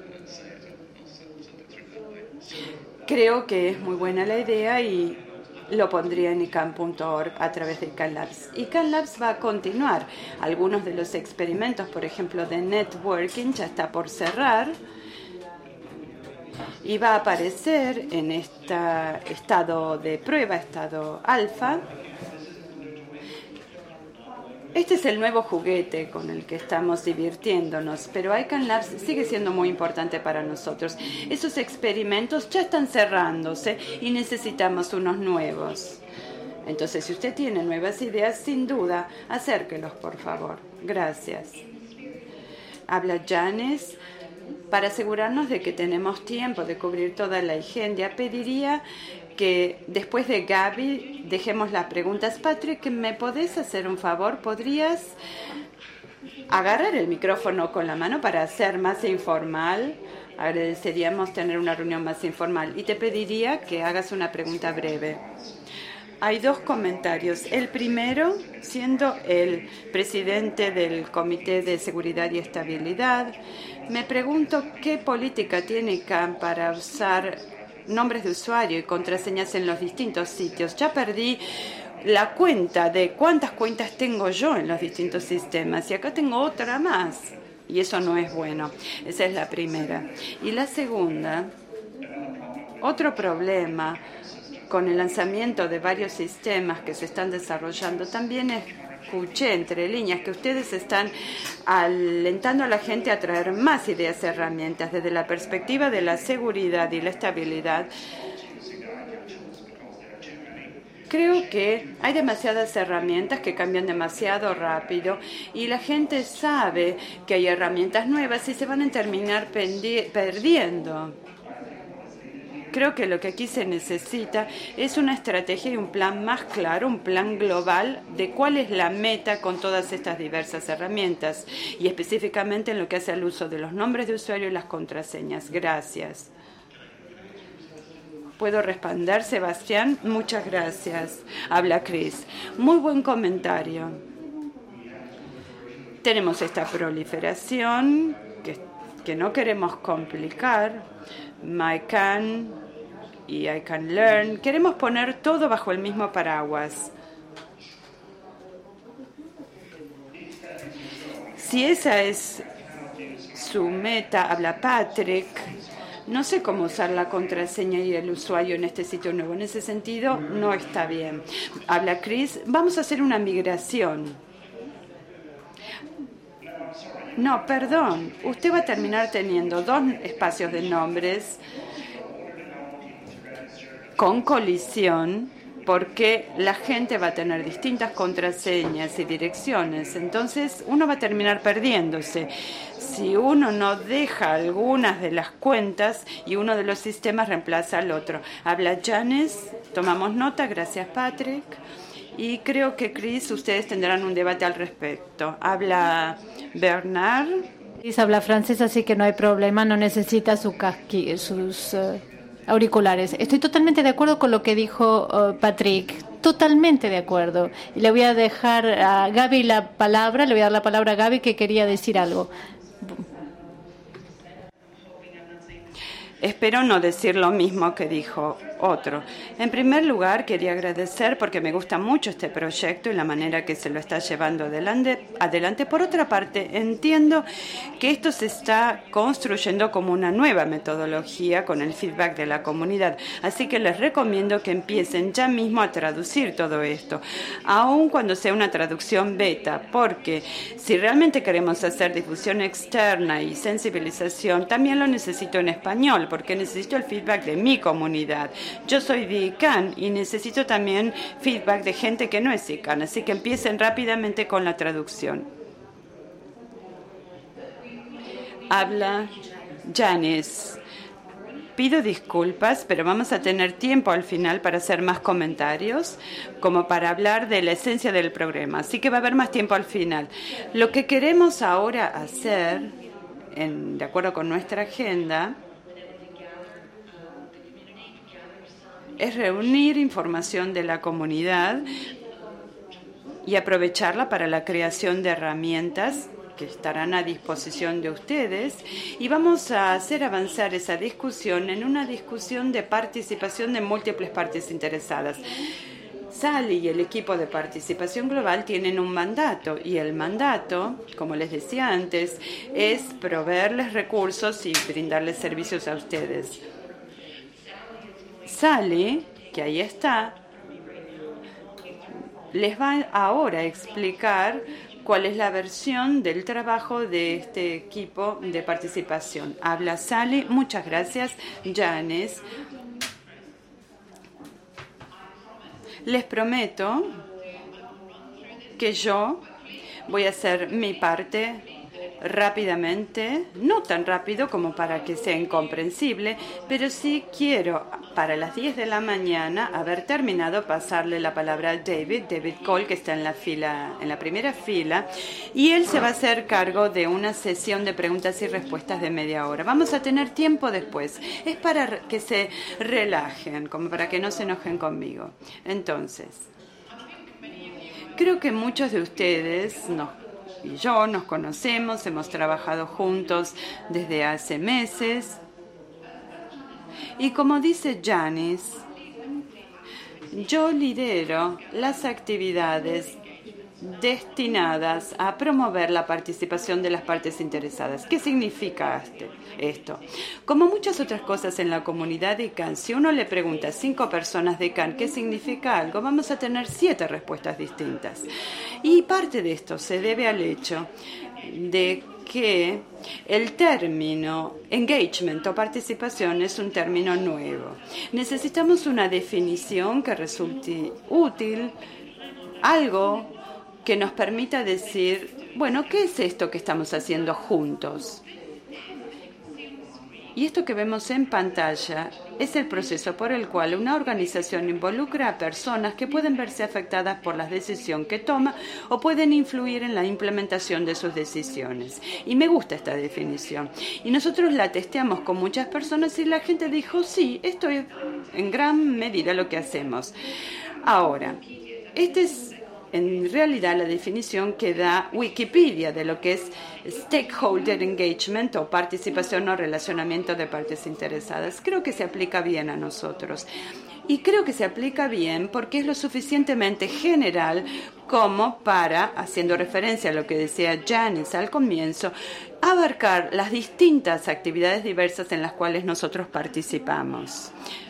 creo que es muy buena la idea y lo pondría en I C A N N punto org a través de ICANN Labs. ICANN Labs va a continuar. Algunos de los experimentos, por ejemplo, de networking, ya está por cerrar y va a aparecer en este estado de prueba, estado alfa, Este es el nuevo juguete con el que estamos divirtiéndonos, pero ICANN Labs sigue siendo muy importante para nosotros. Esos experimentos ya están cerrándose y necesitamos unos nuevos. Entonces, si usted tiene nuevas ideas, sin duda, acérquelos, por favor. Gracias. Habla Janice. Para asegurarnos de que tenemos tiempo de cubrir toda la agenda, pediría que después de Gaby dejemos las preguntas. Patrick, ¿me podés hacer un favor? ¿Podrías agarrar el micrófono con la mano para hacer más informal? Agradeceríamos tener una reunión más informal. Y te pediría que hagas una pregunta breve. Hay dos comentarios. El primero, siendo el presidente del Comité de Seguridad y Estabilidad, me pregunto qué política tiene ICANN para usar nombres de usuario y contraseñas en los distintos sitios. Ya perdí la cuenta de cuántas cuentas tengo yo en los distintos sistemas y acá tengo otra más. Y eso no es bueno. Esa es la primera. Y la segunda, otro problema con el lanzamiento de varios sistemas que se están desarrollando, también escuché entre líneas que ustedes están alentando a la gente a traer más ideas y herramientas desde la perspectiva de la seguridad y la estabilidad. Creo que hay demasiadas herramientas que cambian demasiado rápido y la gente sabe que hay herramientas nuevas y se van a terminar perdiendo. Creo que lo que aquí se necesita es una estrategia y un plan más claro, un plan global de cuál es la meta con todas estas diversas herramientas y específicamente en lo que hace al uso de los nombres de usuario y las contraseñas. Gracias. ¿Puedo responder, Sebastián? Muchas gracias. Habla Chris. Muy buen comentario. Tenemos esta proliferación que, que no queremos complicar. MyCAN y ICANN Learn. Queremos poner todo bajo el mismo paraguas. Si esa es su meta, habla Patrick, no sé cómo usar la contraseña y el usuario en este sitio nuevo. En ese sentido, no está bien. Habla Chris, vamos a hacer una migración. No, perdón. Usted va a terminar teniendo dos espacios de nombres con colisión porque la gente va a tener distintas contraseñas y direcciones. Entonces, uno va a terminar perdiéndose. Si uno no deja algunas de las cuentas y uno de los sistemas reemplaza al otro. Habla Janice, tomamos nota, gracias Patrick. Y creo que, Chris, ustedes tendrán un debate al respecto. Habla Bernard. Chris habla francés, así que no hay problema, no necesita su casqui, sus uh, auriculares. Estoy totalmente de acuerdo con lo que dijo uh, Patrick, totalmente de acuerdo. Y le voy a dejar a Gaby la palabra, le voy a dar la palabra a Gaby que quería decir algo. Espero no decir lo mismo que dijo otro. En primer lugar, quería agradecer porque me gusta mucho este proyecto y la manera que se lo está llevando adelante. adelante. Por otra parte, entiendo que esto se está construyendo como una nueva metodología con el feedback de la comunidad. Así que les recomiendo que empiecen ya mismo a traducir todo esto, aun cuando sea una traducción beta, porque si realmente queremos hacer difusión externa y sensibilización, también lo necesito en español, porque necesito el feedback de mi comunidad. Yo soy de ICANN y necesito también feedback de gente que no es ICANN, así que empiecen rápidamente con la traducción. Habla Janice. Pido disculpas, pero vamos a tener tiempo al final para hacer más comentarios, como para hablar de la esencia del programa, así que va a haber más tiempo al final. Lo que queremos ahora hacer, en, de acuerdo con nuestra agenda, es reunir información de la comunidad y aprovecharla para la creación de herramientas que estarán a disposición de ustedes y vamos a hacer avanzar esa discusión en una discusión de participación de múltiples partes interesadas. Sally y el equipo de participación global tienen un mandato y el mandato, como les decía antes, es proveerles recursos y brindarles servicios a ustedes. Sally, que ahí está, les va ahora a explicar cuál es la versión del trabajo de este equipo de participación. Habla Sally. Muchas gracias, Janice. Les prometo que yo voy a hacer mi parte rápidamente, no tan rápido como para que sea incomprensible, pero sí quiero para las diez de la mañana haber terminado, pasarle la palabra a David, David Cole, que está en la fila, en la primera fila, y él se va a hacer cargo de una sesión de preguntas y respuestas de media hora. Vamos a tener tiempo después. Es para que se relajen, como para que no se enojen conmigo. Entonces, creo que muchos de ustedes nos y yo nos conocemos, hemos trabajado juntos desde hace meses. Y como dice Janice, yo lidero las actividades destinadas a promover la participación de las partes interesadas. ¿Qué significa este, esto? Como muchas otras cosas en la comunidad de I C A N, si uno le pregunta a cinco personas de I C A N qué significa algo, vamos a tener siete respuestas distintas. Y parte de esto se debe al hecho de que el término engagement o participación es un término nuevo. Necesitamos una definición que resulte útil, algo que nos permita decir, bueno, ¿qué es esto que estamos haciendo juntos? Y esto que vemos en pantalla es el proceso por el cual una organización involucra a personas que pueden verse afectadas por la decisión que toma o pueden influir en la implementación de sus decisiones. Y me gusta esta definición. Y nosotros la testeamos con muchas personas y la gente dijo, sí, esto es en gran medida lo que hacemos. Ahora, este es en realidad la definición que da Wikipedia de lo que es stakeholder engagement o participación o relacionamiento de partes interesadas. Creo que se aplica bien a nosotros. Y creo que se aplica bien porque es lo suficientemente general como para, haciendo referencia a lo que decía Janice al comienzo, abarcar las distintas actividades diversas en las cuales nosotros participamos.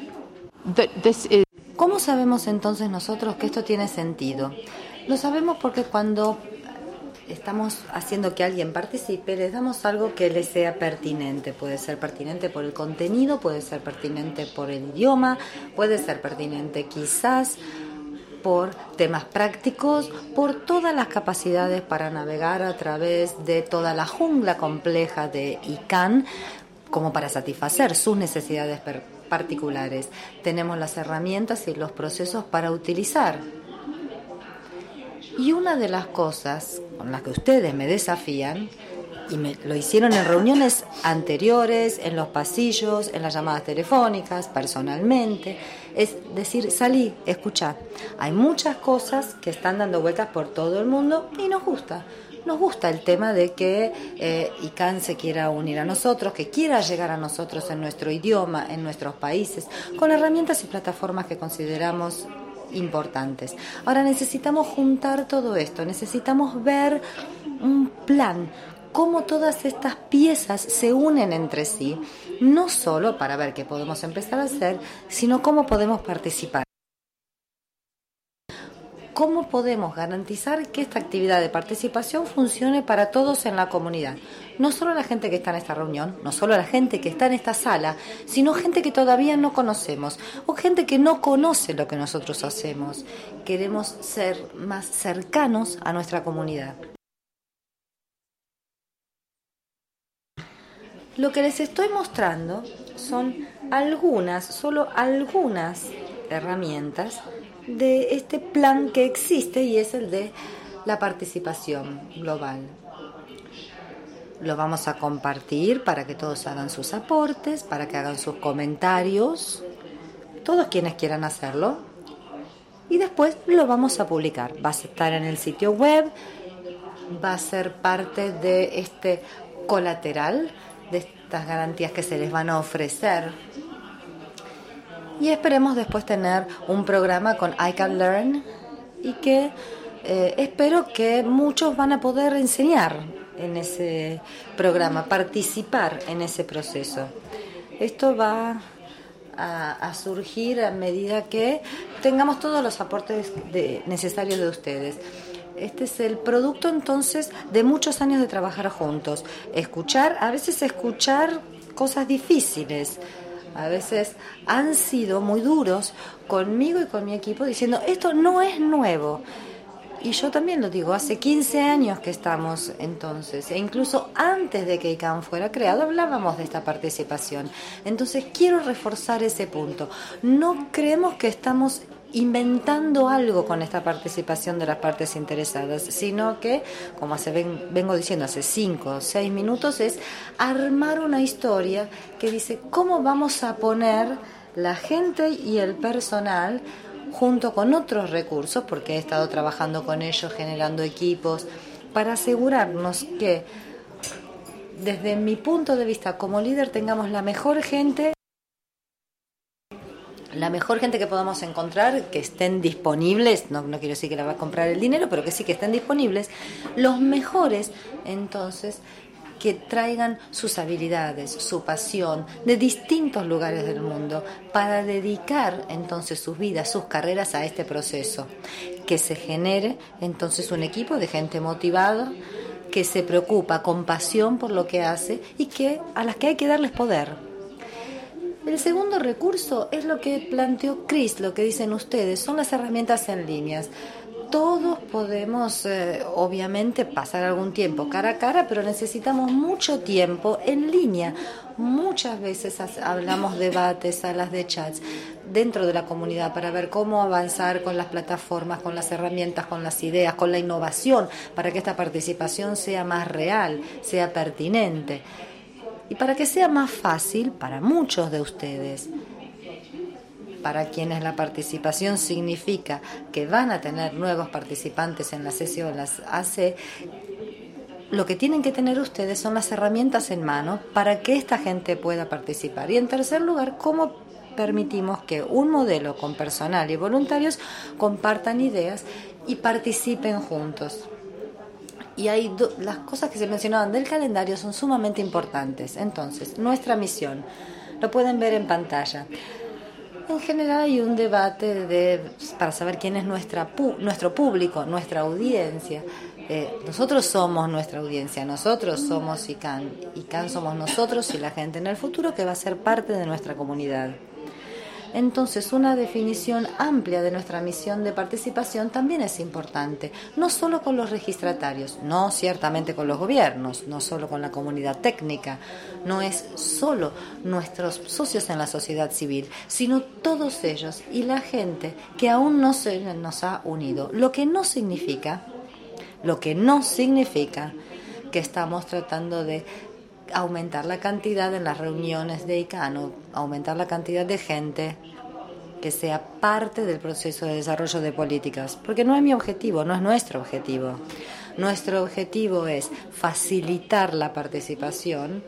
¿Cómo sabemos entonces nosotros que esto tiene sentido? Lo sabemos porque cuando estamos haciendo que alguien participe, les damos algo que les sea pertinente. Puede ser pertinente por el contenido, puede ser pertinente por el idioma, puede ser pertinente quizás por temas prácticos, por todas las capacidades para navegar a través de toda la jungla compleja de I C A N, como para satisfacer sus necesidades particulares. Tenemos las herramientas y los procesos para utilizar. Y una de las cosas con las que ustedes me desafían, y me, lo hicieron en reuniones anteriores, en los pasillos, en las llamadas telefónicas, personalmente, es decir, salí, escuchá. Hay muchas cosas que están dando vueltas por todo el mundo y nos gusta. Nos gusta el tema de que eh, I C A N se quiera unir a nosotros, que quiera llegar a nosotros en nuestro idioma, en nuestros países, con herramientas y plataformas que consideramos importantes. Ahora necesitamos juntar todo esto, necesitamos ver un plan, cómo todas estas piezas se unen entre sí, no solo para ver qué podemos empezar a hacer, sino cómo podemos participar. ¿Cómo podemos garantizar que esta actividad de participación funcione para todos en la comunidad? No solo la gente que está en esta reunión, no solo la gente que está en esta sala, sino gente que todavía no conocemos o gente que no conoce lo que nosotros hacemos. Queremos ser más cercanos a nuestra comunidad. Lo que les estoy mostrando son algunas, solo algunas herramientas de este plan que existe y es el de la participación global. Lo vamos a compartir para que todos hagan sus aportes, para que hagan sus comentarios, todos quienes quieran hacerlo, y después lo vamos a publicar. Va a estar en el sitio web, va a ser parte de este colateral, de estas garantías que se les van a ofrecer. Y esperemos después tener un programa con I C A N Learn y que eh, espero que muchos van a poder enseñar en ese programa, participar en ese proceso. Esto va a, a surgir a medida que tengamos todos los aportes de, necesarios de ustedes. Este es el producto entonces de muchos años de trabajar juntos. Escuchar, a veces escuchar cosas difíciles, a veces han sido muy duros conmigo y con mi equipo diciendo esto no es nuevo. Y yo también lo digo, hace quince años que estamos entonces, e incluso antes de que I C A N fuera creado hablábamos de esta participación. Entonces quiero reforzar ese punto. No creemos que estamos inventando algo con esta participación de las partes interesadas, sino que, como hace, ven, vengo diciendo hace cinco o seis minutos, es armar una historia que dice cómo vamos a poner la gente y el personal junto con otros recursos, porque he estado trabajando con ellos, generando equipos, para asegurarnos que, desde mi punto de vista como líder, tengamos la mejor gente la mejor gente que podamos encontrar, que estén disponibles, no, no quiero decir que la va a comprar el dinero, pero que sí que estén disponibles, los mejores, entonces, que traigan sus habilidades, su pasión, de distintos lugares del mundo, para dedicar entonces sus vidas, sus carreras a este proceso. Que se genere entonces un equipo de gente motivada, que se preocupa con pasión por lo que hace y que a las que hay que darles poder. El segundo recurso es lo que planteó Chris, lo que dicen ustedes, son las herramientas en líneas. Todos podemos, eh, obviamente, pasar algún tiempo cara a cara, pero necesitamos mucho tiempo en línea. Muchas veces hablamos debates, salas de chats dentro de la comunidad para ver cómo avanzar con las plataformas, con las herramientas, con las ideas, con la innovación, para que esta participación sea más real, sea pertinente. Y para que sea más fácil para muchos de ustedes, para quienes la participación significa que van a tener nuevos participantes en las sesiones A C, lo que tienen que tener ustedes son las herramientas en mano para que esta gente pueda participar. Y en tercer lugar, ¿cómo permitimos que un modelo con personal y voluntarios compartan ideas y participen juntos? Y hay do, las cosas que se mencionaban del calendario son sumamente importantes. Entonces, nuestra misión, lo pueden ver en pantalla. En general hay un debate de, para saber quién es nuestra, nuestro público, nuestra audiencia. Eh, nosotros somos nuestra audiencia, nosotros somos I C A N. I C A N somos nosotros y la gente en el futuro que va a ser parte de nuestra comunidad. Entonces, una definición amplia de nuestra misión de participación también es importante, no solo con los registratarios, no ciertamente con los gobiernos, no solo con la comunidad técnica, no es solo nuestros socios en la sociedad civil, sino todos ellos y la gente que aún no se nos ha unido, lo que no significa, lo que no significa que estamos tratando de aumentar la cantidad en las reuniones de I C A N, aumentar la cantidad de gente que sea parte del proceso de desarrollo de políticas, porque no es mi objetivo, no es nuestro objetivo. Nuestro objetivo es facilitar la participación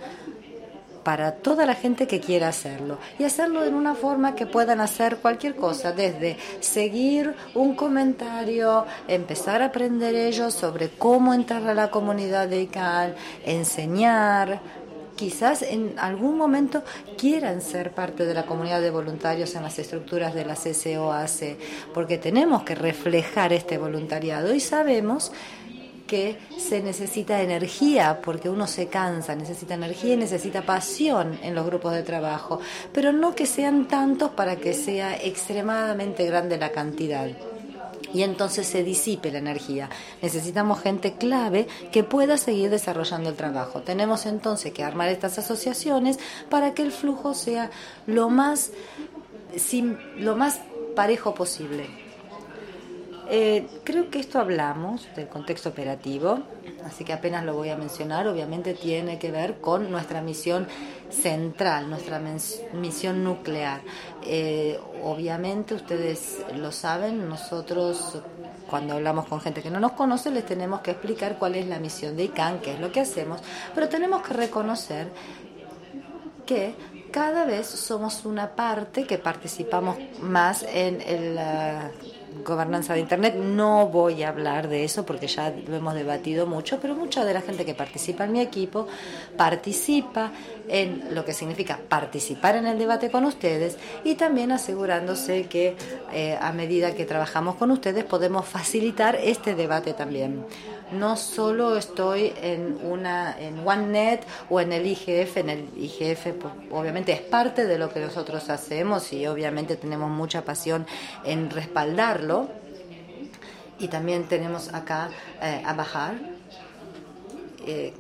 para toda la gente que quiera hacerlo y hacerlo en una forma que puedan hacer cualquier cosa, desde seguir un comentario, empezar a aprender ellos sobre cómo entrar a la comunidad de I C A N, enseñar, quizás en algún momento quieran ser parte de la comunidad de voluntarios en las estructuras de la C C O A C, porque tenemos que reflejar este voluntariado y sabemos que se necesita energía, porque uno se cansa, necesita energía y necesita pasión en los grupos de trabajo, pero no que sean tantos para que sea extremadamente grande la cantidad y entonces se disipe la energía. Necesitamos gente clave que pueda seguir desarrollando el trabajo. Tenemos entonces que armar estas asociaciones para que el flujo sea lo más, sim, lo más parejo posible. Eh, creo que esto hablamos del contexto operativo, así que apenas lo voy a mencionar. Obviamente tiene que ver con nuestra misión central, nuestra misión nuclear. Eh, obviamente ustedes lo saben, nosotros cuando hablamos con gente que no nos conoce les tenemos que explicar cuál es la misión de I C A N, qué es lo que hacemos, pero tenemos que reconocer que cada vez somos una parte que participamos más en el uh, gobernanza de Internet. No voy a hablar de eso porque ya lo hemos debatido mucho, pero mucha de la gente que participa en mi equipo participa en lo que significa participar en el debate con ustedes y también asegurándose que eh, a medida que trabajamos con ustedes podemos facilitar este debate también. No solo estoy en una en OneNet o en el I G F, en el I G F obviamente es parte de lo que nosotros hacemos y obviamente tenemos mucha pasión en respaldarlo, y también tenemos acá eh, a Bajar. Eh,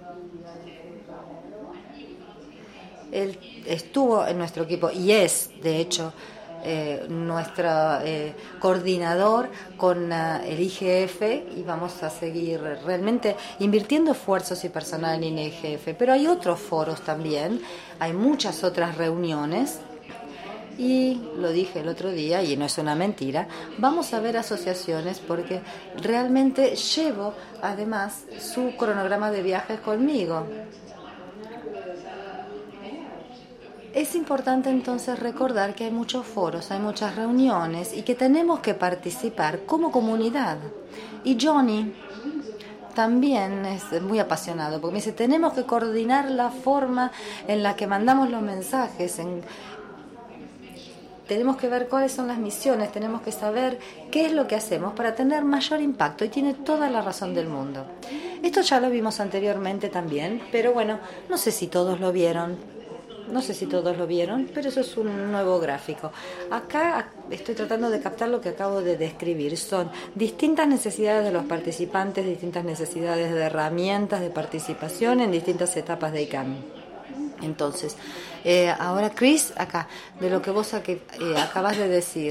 él estuvo en nuestro equipo y es, de hecho, Eh, nuestro eh, coordinador con uh, el I G F, y vamos a seguir realmente invirtiendo esfuerzos y personal en el I G F. Pero hay otros foros también, hay muchas otras reuniones y lo dije el otro día y no es una mentira, vamos a ver asociaciones porque realmente llevo además su cronograma de viajes conmigo. Es importante entonces recordar que hay muchos foros, hay muchas reuniones y que tenemos que participar como comunidad. Y Johnny también es muy apasionado porque me dice, tenemos que coordinar la forma en la que mandamos los mensajes, en... tenemos que ver cuáles son las misiones, tenemos que saber qué es lo que hacemos para tener mayor impacto, y tiene toda la razón del mundo. Esto ya lo vimos anteriormente también, pero bueno, no sé si todos lo vieron. No sé si todos lo vieron, pero eso es un nuevo gráfico. Acá estoy tratando de captar lo que acabo de describir. Son distintas necesidades de los participantes, distintas necesidades de herramientas de participación en distintas etapas de I C A M. Entonces, eh, ahora Chris, acá, de lo que vos eh, acabas de decir,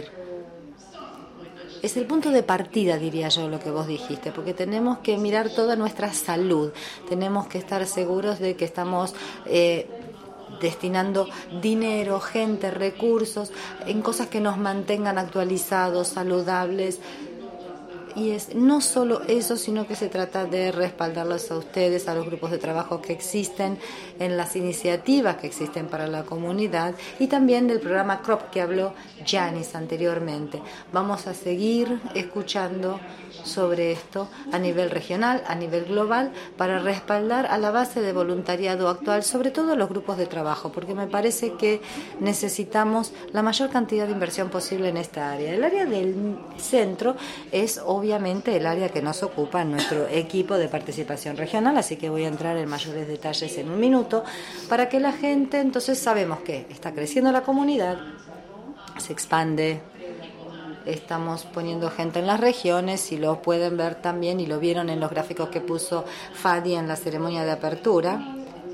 es el punto de partida, diría yo, lo que vos dijiste, porque tenemos que mirar toda nuestra salud, tenemos que estar seguros de que estamos... Eh, destinando dinero, gente, recursos en cosas que nos mantengan actualizados, saludables. Y es no solo eso, sino que se trata de respaldarlos a ustedes, a los grupos de trabajo que existen, en las iniciativas que existen para la comunidad, y también del programa CROP que habló Janice anteriormente. Vamos a seguir escuchando sobre esto a nivel regional, a nivel global, para respaldar a la base de voluntariado actual, sobre todo los grupos de trabajo, porque me parece que necesitamos la mayor cantidad de inversión posible en esta área. El área del centro es obviamente el área que nos ocupa en nuestro equipo de participación regional, así que voy a entrar en mayores detalles en un minuto, para que la gente, entonces sabemos que está creciendo la comunidad, se expande. Estamos poniendo gente en las regiones, y lo pueden ver también, y lo vieron en los gráficos que puso Fadi en la ceremonia de apertura,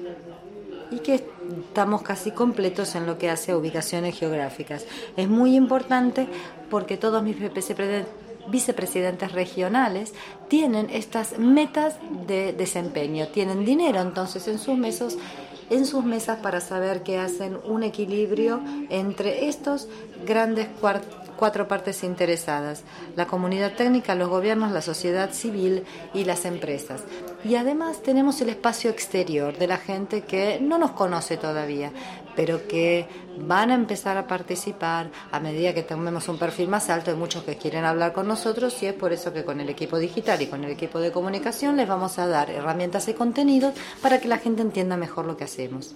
y que estamos casi completos en lo que hace a ubicaciones geográficas. Es muy importante porque todos mis vicepresidentes regionales tienen estas metas de desempeño, tienen dinero entonces en sus mesas, en sus mesas para saber que hacen un equilibrio entre estos grandes cuartos, cuatro partes interesadas: la comunidad técnica, los gobiernos, la sociedad civil y las empresas. Y además tenemos el espacio exterior de la gente que no nos conoce todavía, pero que van a empezar a participar a medida que tomemos un perfil más alto. Hay muchos que quieren hablar con nosotros, y es por eso que con el equipo digital y con el equipo de comunicación les vamos a dar herramientas y contenidos para que la gente entienda mejor lo que hacemos.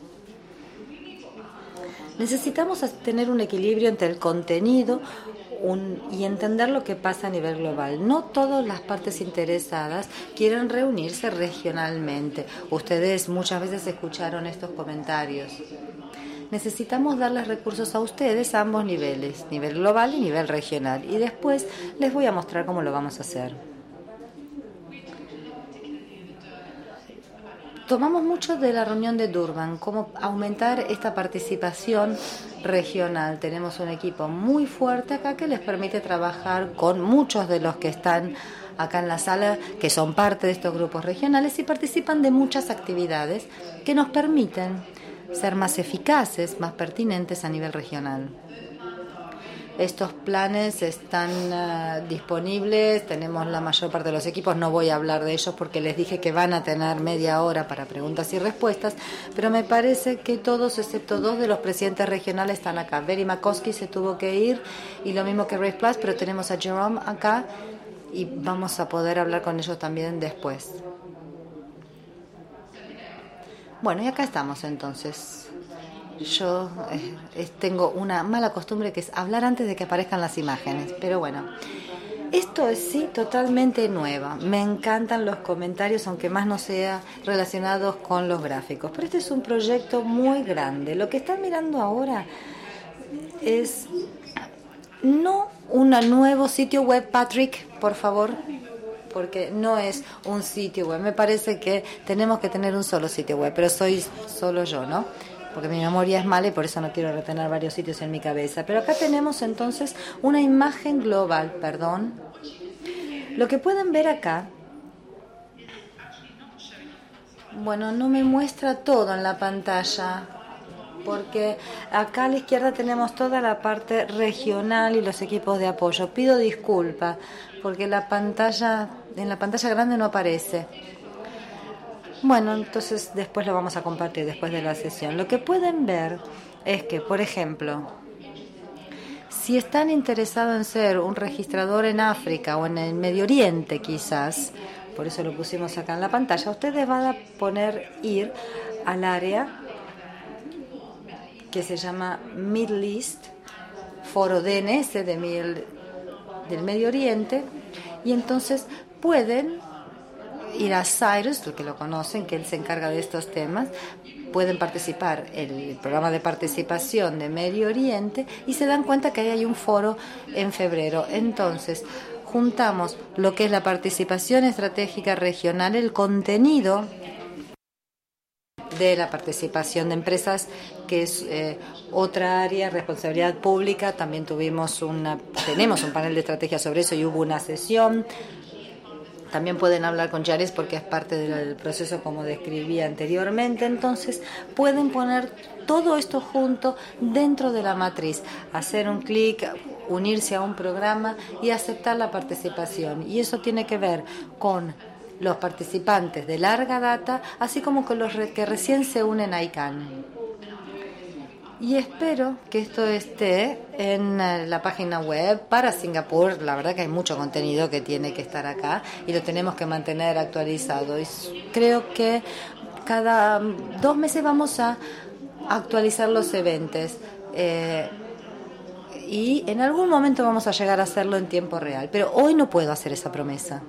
Necesitamos tener un equilibrio entre el contenido un, y entender lo que pasa a nivel global. No todas las partes interesadas quieren reunirse regionalmente. Ustedes muchas veces escucharon estos comentarios. Necesitamos darles recursos a ustedes a ambos niveles, nivel global y nivel regional. Y después les voy a mostrar cómo lo vamos a hacer. Tomamos mucho de la reunión de Durban, cómo aumentar esta participación regional. Tenemos un equipo muy fuerte acá que les permite trabajar con muchos de los que están acá en la sala, que son parte de estos grupos regionales y participan de muchas actividades que nos permiten ser más eficaces, más pertinentes a nivel regional. estos planes están uh, disponibles, tenemos la mayor parte de los equipos, no voy a hablar de ellos porque les dije que van a tener media hora para preguntas y respuestas, pero me parece que todos, excepto dos de los presidentes regionales, están acá. Barry McCoskey se tuvo que ir, y lo mismo que Ray Plus, pero tenemos a Jerome acá, y vamos a poder hablar con ellos también después. Bueno, y acá estamos entonces. Yo eh, tengo una mala costumbre que es hablar antes de que aparezcan las imágenes, pero bueno, esto es sí totalmente nueva. Me encantan los comentarios, aunque más no sea relacionados con los gráficos, pero este es un proyecto muy grande. Lo que están mirando ahora es no un nuevo sitio web, Patrick, por favor, porque no es un sitio web. Me parece que tenemos que tener un solo sitio web, pero soy solo yo, ¿no? Porque mi memoria es mala y por eso no quiero retener varios sitios en mi cabeza. Pero acá tenemos entonces una imagen global, perdón. Lo que pueden ver acá, bueno, no me muestra todo en la pantalla, porque acá a la izquierda tenemos toda la parte regional y los equipos de apoyo. Pido disculpas, porque la pantalla, en la pantalla grande no aparece. Bueno, entonces después lo vamos a compartir después de la sesión. Lo que pueden ver es que, por ejemplo, si están interesados en ser un registrador en África o en el Medio Oriente quizás, por eso lo pusimos acá en la pantalla, ustedes van a poner ir al área que se llama Middle East, foro D N S de Mil, del Medio Oriente, y entonces pueden ir a Cyrus, lo que lo conocen, que él se encarga de estos temas. Pueden participar en el programa de participación de Medio Oriente y se dan cuenta que ahí hay un foro en febrero. Entonces, juntamos lo que es la participación estratégica regional, el contenido de la participación de empresas, que es eh, otra área, responsabilidad pública. También tuvimos una, tenemos un panel de estrategia sobre eso y hubo una sesión. También pueden hablar con Yaris porque es parte del proceso, como describí anteriormente. Entonces pueden poner todo esto junto dentro de la matriz, hacer un clic, unirse a un programa y aceptar la participación. Y eso tiene que ver con los participantes de larga data, así como con los que recién se unen a I C A N. Y espero que esto esté en la página web para Singapur. La verdad que hay mucho contenido que tiene que estar acá y lo tenemos que mantener actualizado. Y creo que cada dos meses vamos a actualizar los eventos. Eh, y en algún momento vamos a llegar a hacerlo en tiempo real. Pero hoy no puedo hacer esa promesa.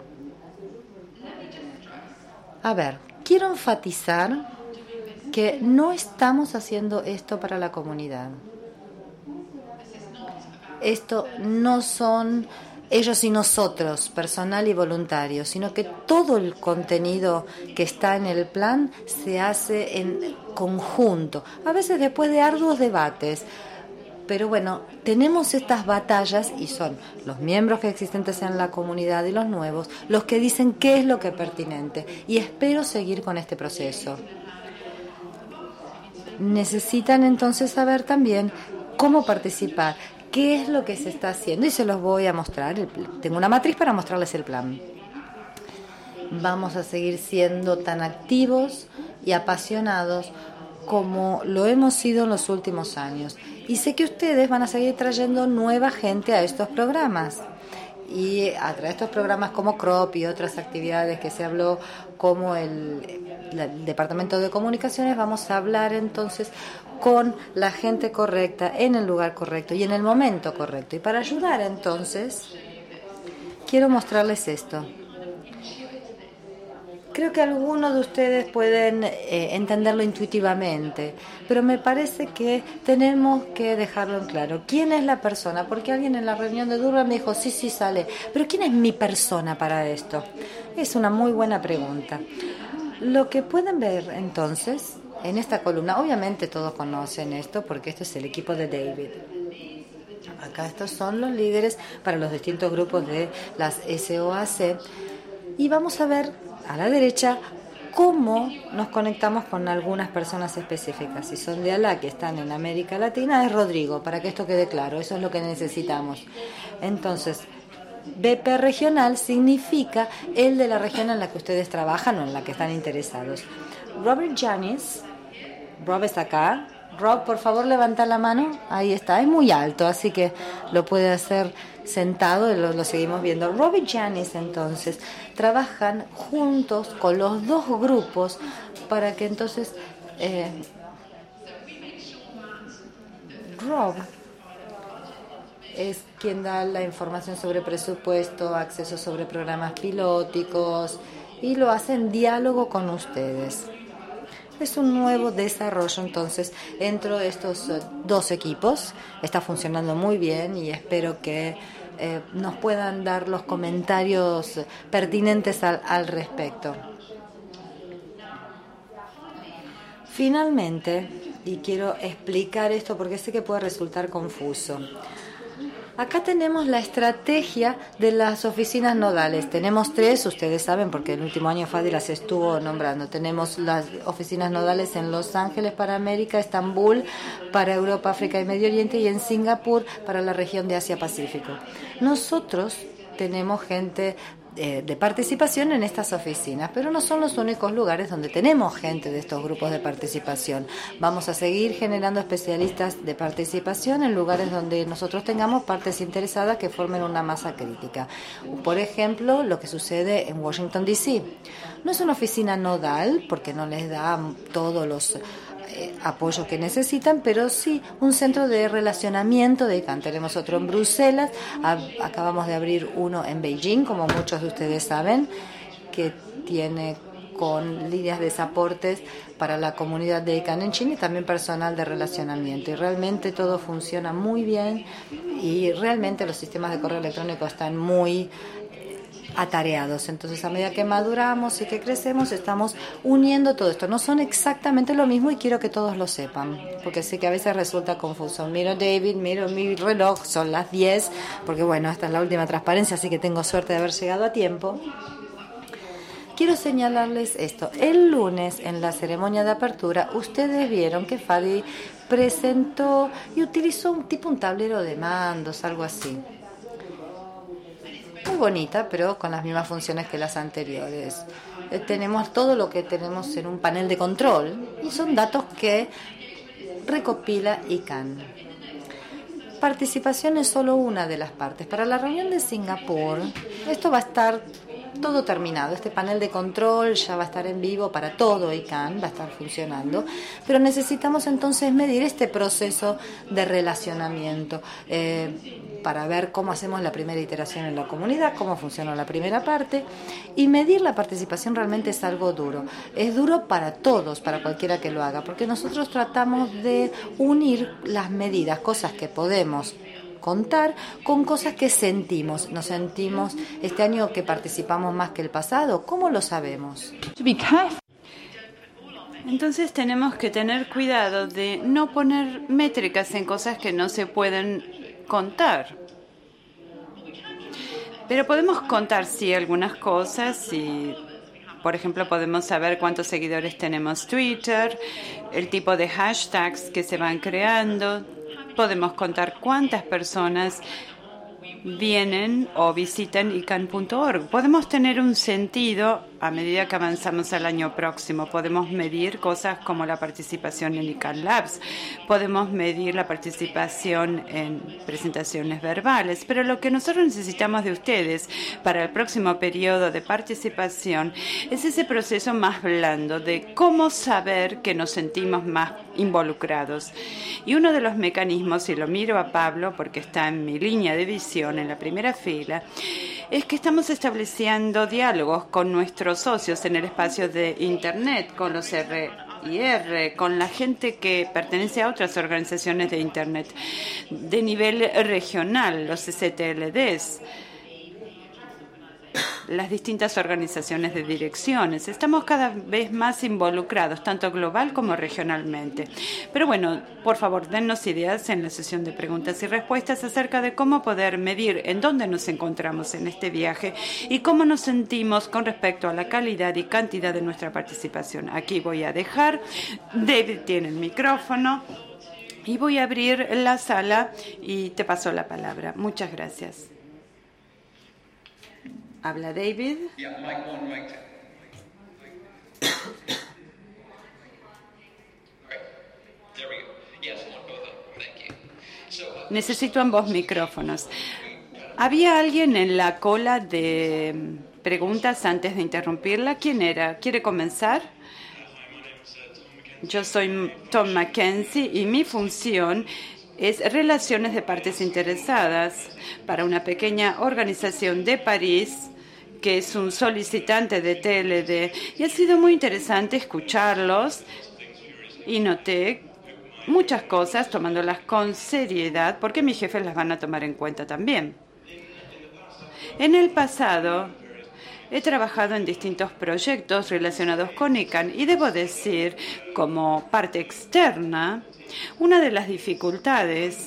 A ver, quiero enfatizar que no estamos haciendo esto para la comunidad. Esto no son ellos y nosotros, personal y voluntario, sino que todo el contenido que está en el plan se hace en conjunto, a veces después de arduos debates. Pero bueno, tenemos estas batallas y son los miembros que existentes en la comunidad y los nuevos los que dicen qué es lo que es pertinente. Y espero seguir con este proceso. Necesitan entonces saber también cómo participar, qué es lo que se está haciendo y se los voy a mostrar. Tengo una matriz para mostrarles el plan. Vamos a seguir siendo tan activos y apasionados como lo hemos sido en los últimos años. Y sé que ustedes van a seguir trayendo nueva gente a estos programas. Y a través de estos programas como CROP y otras actividades que se habló, como el, el Departamento de Comunicaciones, vamos a hablar entonces con la gente correcta, en el lugar correcto y en el momento correcto. Y para ayudar entonces, quiero mostrarles esto. Creo que algunos de ustedes pueden eh, entenderlo intuitivamente, pero me parece que tenemos que dejarlo en claro. ¿Quién es la persona? Porque alguien en la reunión de Durban me dijo, sí, sí, sale, pero ¿quién es mi persona para esto? Es una muy buena pregunta. Lo que pueden ver entonces en esta columna, obviamente todos conocen esto porque este es el equipo de David. Acá estos son los líderes para los distintos grupos de las S O A C y vamos a ver a la derecha cómo nos conectamos con algunas personas específicas. Si son de Alá, que están en América Latina, es Rodrigo, para que esto quede claro, eso es lo que necesitamos. Entonces, B P regional significa el de la región en la que ustedes trabajan o en la que están interesados. Robert Janis, Rob está acá. Rob, por favor, levanta la mano. Ahí está, es muy alto, así que lo puede hacer sentado y lo, lo seguimos viendo. Rob y Janis, entonces, trabajan juntos con los dos grupos para que entonces eh, Rob es quien da la información sobre presupuesto, acceso sobre programas pilóticos y lo hace en diálogo con ustedes. Es un nuevo desarrollo, entonces, entre estos uh, dos equipos. Está funcionando muy bien y espero que eh, nos puedan dar los comentarios pertinentes al, al respecto. Finalmente, y quiero explicar esto porque sé que puede resultar confuso. Acá tenemos la estrategia de las oficinas nodales. Tenemos tres, ustedes saben, porque el último año Fadi las estuvo nombrando. Tenemos las oficinas nodales en Los Ángeles para América, Estambul para Europa, África y Medio Oriente y en Singapur para la región de Asia-Pacífico. Nosotros tenemos gente de, de participación en estas oficinas, pero no son los únicos lugares donde tenemos gente de estos grupos de participación. Vamos a seguir generando especialistas de participación en lugares donde nosotros tengamos partes interesadas que formen una masa crítica. Por ejemplo, lo que sucede en Washington, D C No es una oficina nodal porque no les da todos los Eh, apoyo que necesitan, pero sí un centro de relacionamiento de I C A N. Tenemos otro en Bruselas, a, acabamos de abrir uno en Beijing, como muchos de ustedes saben, que tiene con líneas de soportes para la comunidad de I C A N en China y también personal de relacionamiento. Y realmente todo funciona muy bien y realmente los sistemas de correo electrónico están muy atareados. Entonces, a medida que maduramos y que crecemos, estamos uniendo todo esto. No son exactamente lo mismo y quiero que todos lo sepan, porque sé que a veces resulta confuso. Miro David, miro mi reloj, son las diez, porque bueno, esta es la última transparencia, así que tengo suerte de haber llegado a tiempo. Quiero señalarles esto. El lunes, en la ceremonia de apertura, ustedes vieron que Fadi presentó y utilizó un tipo un tablero de mandos, algo así. Muy bonita, pero con las mismas funciones que las anteriores. Eh, tenemos todo lo que tenemos en un panel de control y son datos que recopila I C A N. Participación es solo una de las partes. Para la reunión de Singapur, esto va a estar todo terminado. Este panel de control ya va a estar en vivo para todo I C A N, va a estar funcionando, pero necesitamos entonces medir este proceso de relacionamiento eh, para ver cómo hacemos la primera iteración en la comunidad, cómo funciona la primera parte, y medir la participación realmente es algo duro. Es duro para todos, para cualquiera que lo haga, porque nosotros tratamos de unir las medidas, cosas que podemos contar con cosas que sentimos. Nos sentimos este año que participamos más que el pasado. ¿Cómo lo sabemos? Entonces tenemos que tener cuidado de no poner métricas en cosas que no se pueden contar. Pero podemos contar, sí, algunas cosas y, por ejemplo, podemos saber cuántos seguidores tenemos en Twitter, el tipo de hashtags que se van creando. Podemos contar cuántas personas vienen o visitan I C A N punto org. Podemos tener un sentido a medida que avanzamos al año próximo. Podemos medir cosas como la participación en I C A N Labs. Podemos medir la participación en presentaciones verbales. Pero lo que nosotros necesitamos de ustedes para el próximo periodo de participación es ese proceso más blando de cómo saber que nos sentimos más involucrados. Y uno de los mecanismos, y lo miro a Pablo porque está en mi línea de visión en la primera fila, es que estamos estableciendo diálogos con nuestros socios en el espacio de Internet, con los R I R, con la gente que pertenece a otras organizaciones de Internet de nivel regional, los C T L Ds. las distintas organizaciones de direcciones. Estamos cada vez más involucrados, tanto global como regionalmente. Pero bueno, por favor, dennos ideas en la sesión de preguntas y respuestas acerca de cómo poder medir en dónde nos encontramos en este viaje y cómo nos sentimos con respecto a la calidad y cantidad de nuestra participación. Aquí voy a dejar. David tiene el micrófono. Y voy a abrir la sala y te paso la palabra. Muchas gracias. Habla David. Necesito ambos micrófonos. ¿Había alguien en la cola de preguntas antes de interrumpirla? ¿Quién era? ¿Quiere comenzar? Yo soy Tom Mackenzie y mi función es relaciones de partes interesadas para una pequeña organización de París que es un solicitante de T L D. Y ha sido muy interesante escucharlos y noté muchas cosas tomándolas con seriedad porque mis jefes las van a tomar en cuenta también. En el pasado he trabajado en distintos proyectos relacionados con I C A N y debo decir, como parte externa, una de las dificultades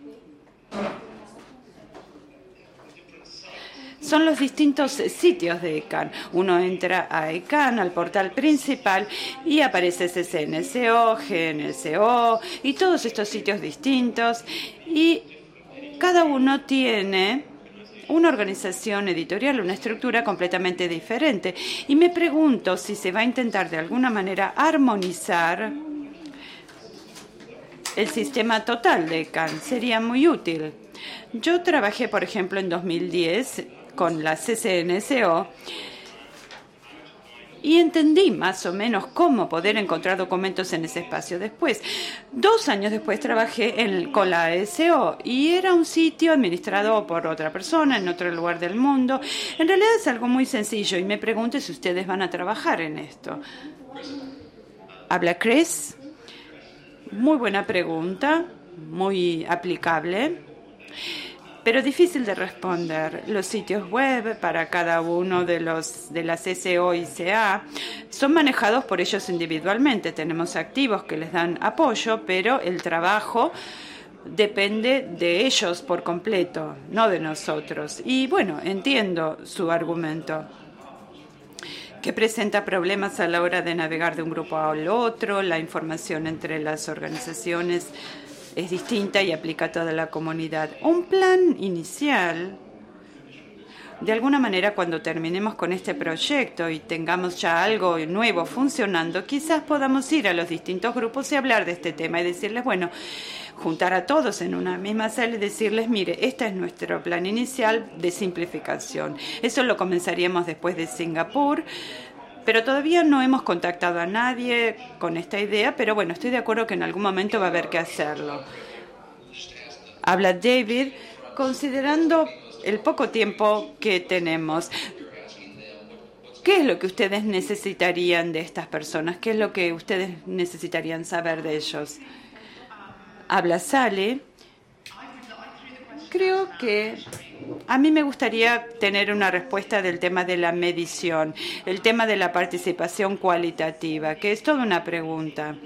son los distintos sitios de I C A N. Uno entra a I C A N, al portal principal, y aparece C C N S O, G N S O y todos estos sitios distintos. Y cada uno tiene una organización editorial, una estructura completamente diferente. Y me pregunto si se va a intentar de alguna manera armonizar el sistema total de I C A N. Sería muy útil. Yo trabajé, por ejemplo, en dos mil diez con la C C N S O y entendí más o menos cómo poder encontrar documentos en ese espacio. Después, dos años después, trabajé en, con la A S O y era un sitio administrado por otra persona en otro lugar del mundo. En realidad es algo muy sencillo y me pregunto si ustedes van a trabajar en esto. Habla Chris. Muy buena pregunta, muy aplicable, pero difícil de responder. Los sitios web para cada uno de los de las S O y C A son manejados por ellos individualmente. Tenemos activos que les dan apoyo, pero el trabajo depende de ellos por completo, no de nosotros. Y bueno, entiendo su argumento, que presenta problemas a la hora de navegar de un grupo al otro, la información entre las organizaciones es distinta y aplica a toda la comunidad. Un plan inicial, de alguna manera, cuando terminemos con este proyecto y tengamos ya algo nuevo funcionando, quizás podamos ir a los distintos grupos y hablar de este tema y decirles, bueno, juntar a todos en una misma sala y decirles, mire, este es nuestro plan inicial de simplificación. Eso lo comenzaríamos después de Singapur. Pero todavía no hemos contactado a nadie con esta idea, pero bueno, estoy de acuerdo que en algún momento va a haber que hacerlo. Habla David, considerando el poco tiempo que tenemos. ¿Qué es lo que ustedes necesitarían de estas personas? ¿Qué es lo que ustedes necesitarían saber de ellos? Habla Sally. Creo que a mí me gustaría tener una respuesta del tema de la medición, el tema de la participación cualitativa, que es toda una pregunta.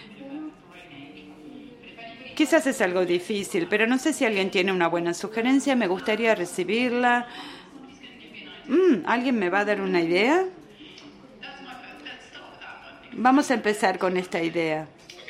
Quizás es algo difícil, pero no sé si alguien tiene una buena sugerencia. Me gustaría recibirla. Mm, ¿Alguien me va a dar una idea? Vamos a empezar con esta idea.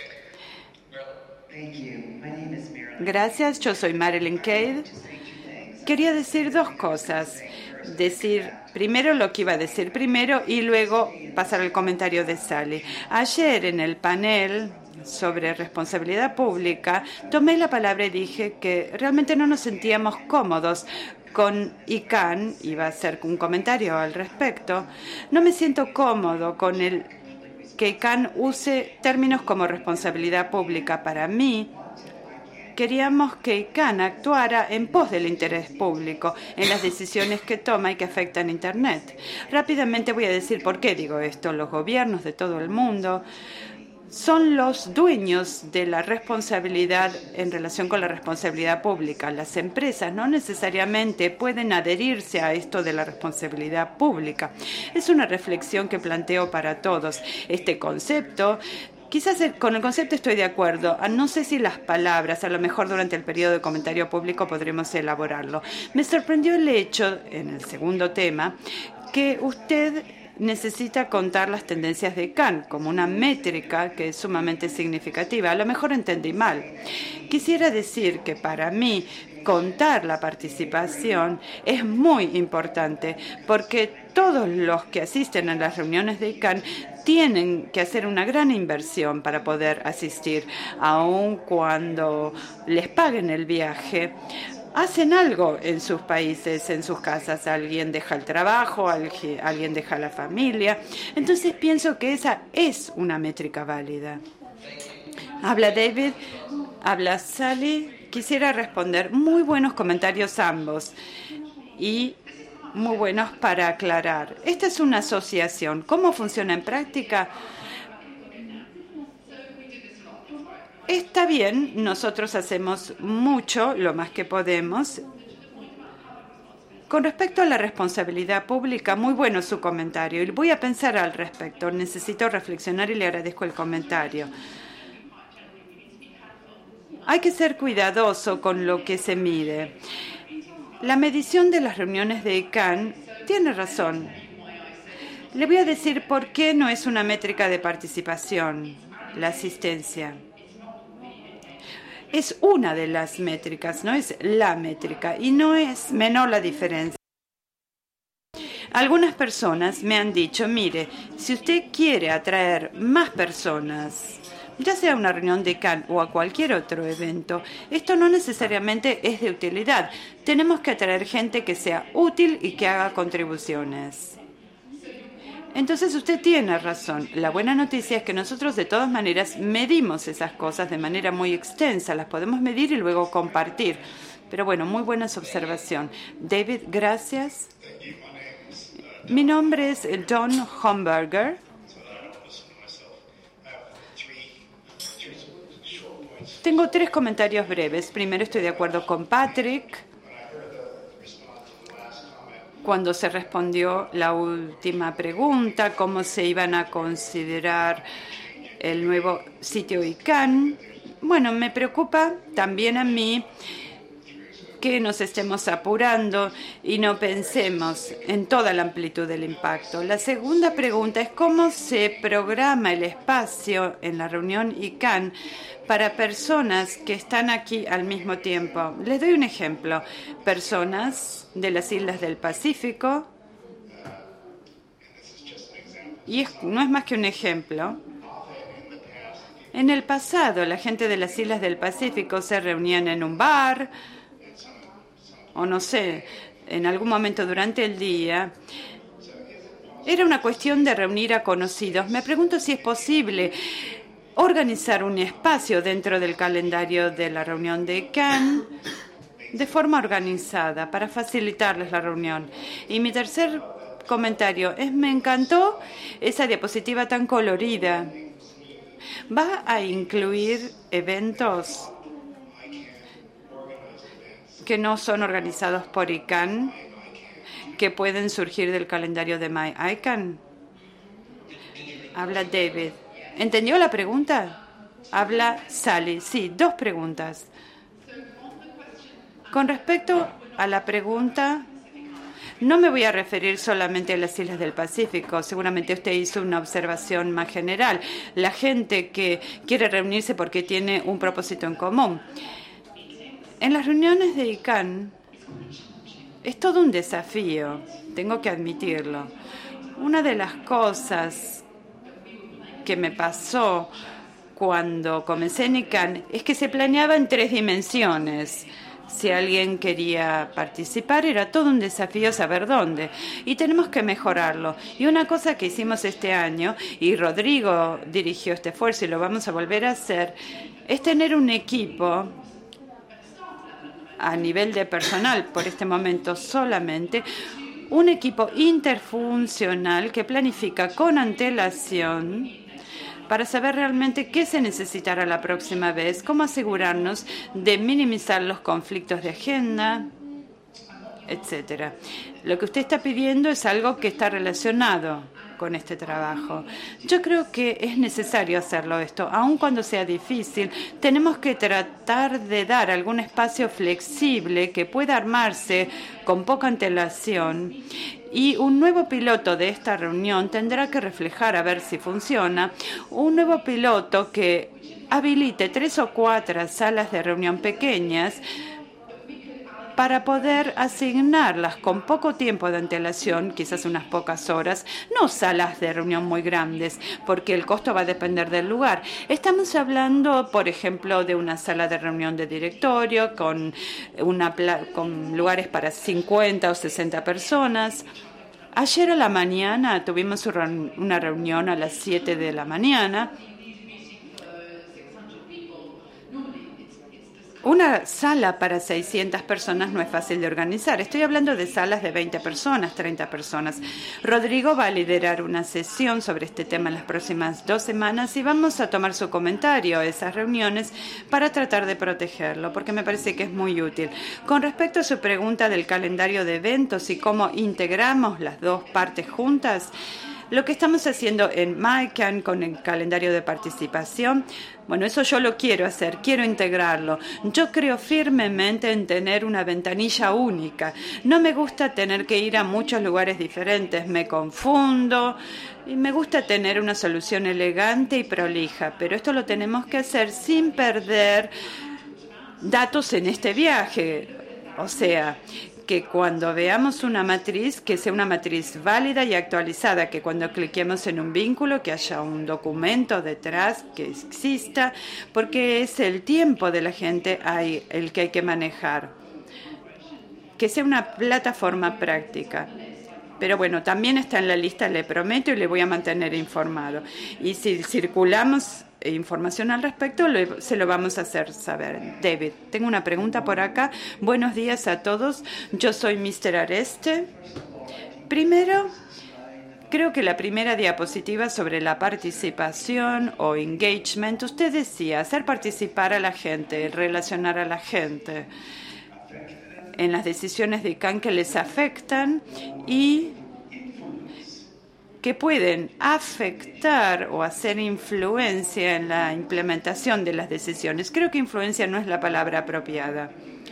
Gracias, yo soy Marilyn Cade. Quería decir dos cosas. Decir primero lo que iba a decir primero y luego pasar al comentario de Sally. Ayer en el panel sobre responsabilidad pública tomé la palabra y dije que realmente no nos sentíamos cómodos con I C A N. Iba a hacer un comentario al respecto. No me siento cómodo con el que I C A N use términos como responsabilidad pública. Para mí, queríamos que I C A N actuara en pos del interés público en las decisiones que toma y que afectan a Internet. Rápidamente voy a decir por qué digo esto. Los gobiernos de todo el mundo son los dueños de la responsabilidad en relación con la responsabilidad pública. Las empresas no necesariamente pueden adherirse a esto de la responsabilidad pública. Es una reflexión que planteo para todos. Este concepto, quizás con el concepto estoy de acuerdo. No sé si las palabras, a lo mejor durante el periodo de comentario público podremos elaborarlo. Me sorprendió el hecho, en el segundo tema, que usted necesita contar las tendencias de Cannes como una métrica que es sumamente significativa. A lo mejor entendí mal. Quisiera decir que para mí contar la participación es muy importante porque todos los que asisten a las reuniones de I C A N tienen que hacer una gran inversión para poder asistir, aun cuando les paguen el viaje. Hacen algo en sus países, en sus casas. Alguien deja el trabajo, alguien deja la familia. Entonces pienso que esa es una métrica válida. Habla David, habla Sally. Quisiera responder. Muy buenos comentarios ambos y muy buenos para aclarar. Esta es una asociación. ¿Cómo funciona en práctica? Está bien, nosotros hacemos mucho, lo más que podemos. Con respecto a la responsabilidad pública, muy bueno su comentario. Y voy a pensar al respecto. Necesito reflexionar y le agradezco el comentario. Hay que ser cuidadoso con lo que se mide. La medición de las reuniones de I C A N tiene razón. Le voy a decir por qué no es una métrica de participación, la asistencia. Es una de las métricas, no es la métrica, y no es menor la diferencia. Algunas personas me han dicho, mire, si usted quiere atraer más personas, ya sea a una reunión de I C A N o a cualquier otro evento, esto no necesariamente es de utilidad. Tenemos que atraer gente que sea útil y que haga contribuciones. Entonces usted tiene razón. La buena noticia es que nosotros de todas maneras medimos esas cosas de manera muy extensa. Las podemos medir y luego compartir. Pero bueno, muy buena su observación. David, gracias. Mi nombre es John Homberger. Tengo tres comentarios breves. Primero, estoy de acuerdo con Patrick cuando se respondió la última pregunta, cómo se iban a considerar el nuevo sitio I C A N. Bueno, me preocupa también a mí que nos estemos apurando y no pensemos en toda la amplitud del impacto. La segunda pregunta es cómo se programa el espacio en la reunión I C A N para personas que están aquí al mismo tiempo. Les doy un ejemplo. Personas de las islas del Pacífico, y es, no es más que un ejemplo. En el pasado, la gente de las islas del Pacífico se reunían en un bar, o no sé, en algún momento durante el día. Era una cuestión de reunir a conocidos. Me pregunto si es posible organizar un espacio dentro del calendario de la reunión de I C A N de forma organizada para facilitarles la reunión. Y mi tercer comentario es, me encantó esa diapositiva tan colorida. ¿Va a incluir eventos que no son organizados por I C A N, que pueden surgir del calendario de My I C A N? Habla David. ¿Entendió la pregunta? Habla Sally. Sí, dos preguntas. Con respecto a la pregunta, no me voy a referir solamente a las islas del Pacífico. Seguramente usted hizo una observación más general. La gente que quiere reunirse porque tiene un propósito en común. En las reuniones de I C A N es todo un desafío, tengo que admitirlo. Una de las cosas que me pasó cuando comencé en I C A N es que se planeaba en tres dimensiones. Si alguien quería participar, era todo un desafío saber dónde. Y tenemos que mejorarlo. Y una cosa que hicimos este año, y Rodrigo dirigió este esfuerzo y lo vamos a volver a hacer, es tener un equipo a nivel de personal, por este momento solamente, un equipo interfuncional que planifica con antelación para saber realmente qué se necesitará la próxima vez, cómo asegurarnos de minimizar los conflictos de agenda, etcétera. Lo que usted está pidiendo es algo que está relacionado con este trabajo. Yo creo que es necesario hacerlo esto, aun cuando sea difícil. Tenemos que tratar de dar algún espacio flexible que pueda armarse con poca antelación, y un nuevo piloto de esta reunión tendrá que reflejar, a ver si funciona, un nuevo piloto que habilite tres o cuatro salas de reunión pequeñas para poder asignarlas con poco tiempo de antelación, quizás unas pocas horas, no salas de reunión muy grandes, porque el costo va a depender del lugar. Estamos hablando, por ejemplo, de una sala de reunión de directorio con, una, con lugares para cincuenta o sesenta personas. Ayer a la mañana tuvimos una reunión a las siete de la mañana. Una sala para seiscientas personas no es fácil de organizar. Estoy hablando de salas de veinte personas, treinta personas. Rodrigo va a liderar una sesión sobre este tema en las próximas dos semanas y vamos a tomar su comentario a esas reuniones para tratar de protegerlo, porque me parece que es muy útil. Con respecto a su pregunta del calendario de eventos y cómo integramos las dos partes juntas, lo que estamos haciendo en MyCan con el calendario de participación, bueno, eso yo lo quiero hacer, quiero integrarlo. Yo creo firmemente en tener una ventanilla única. No me gusta tener que ir a muchos lugares diferentes, me confundo y me gusta tener una solución elegante y prolija, pero esto lo tenemos que hacer sin perder datos en este viaje. O sea, que cuando veamos una matriz, que sea una matriz válida y actualizada, que cuando cliquemos en un vínculo, que haya un documento detrás que exista, porque es el tiempo de la gente hay, el que hay que manejar. Que sea una plataforma práctica. Pero bueno, también está en la lista, le prometo, y le voy a mantener informado. Y si circulamos información al respecto, lo, se lo vamos a hacer saber. David, tengo una pregunta por acá. Buenos días a todos. Yo soy mister Areste. Primero, creo que la primera diapositiva sobre la participación o engagement, usted decía, hacer participar a la gente, relacionar a la gente en las decisiones de I C A N que les afectan y que pueden afectar o hacer influencia en la implementación de las decisiones. Creo que influencia no es la palabra apropiada.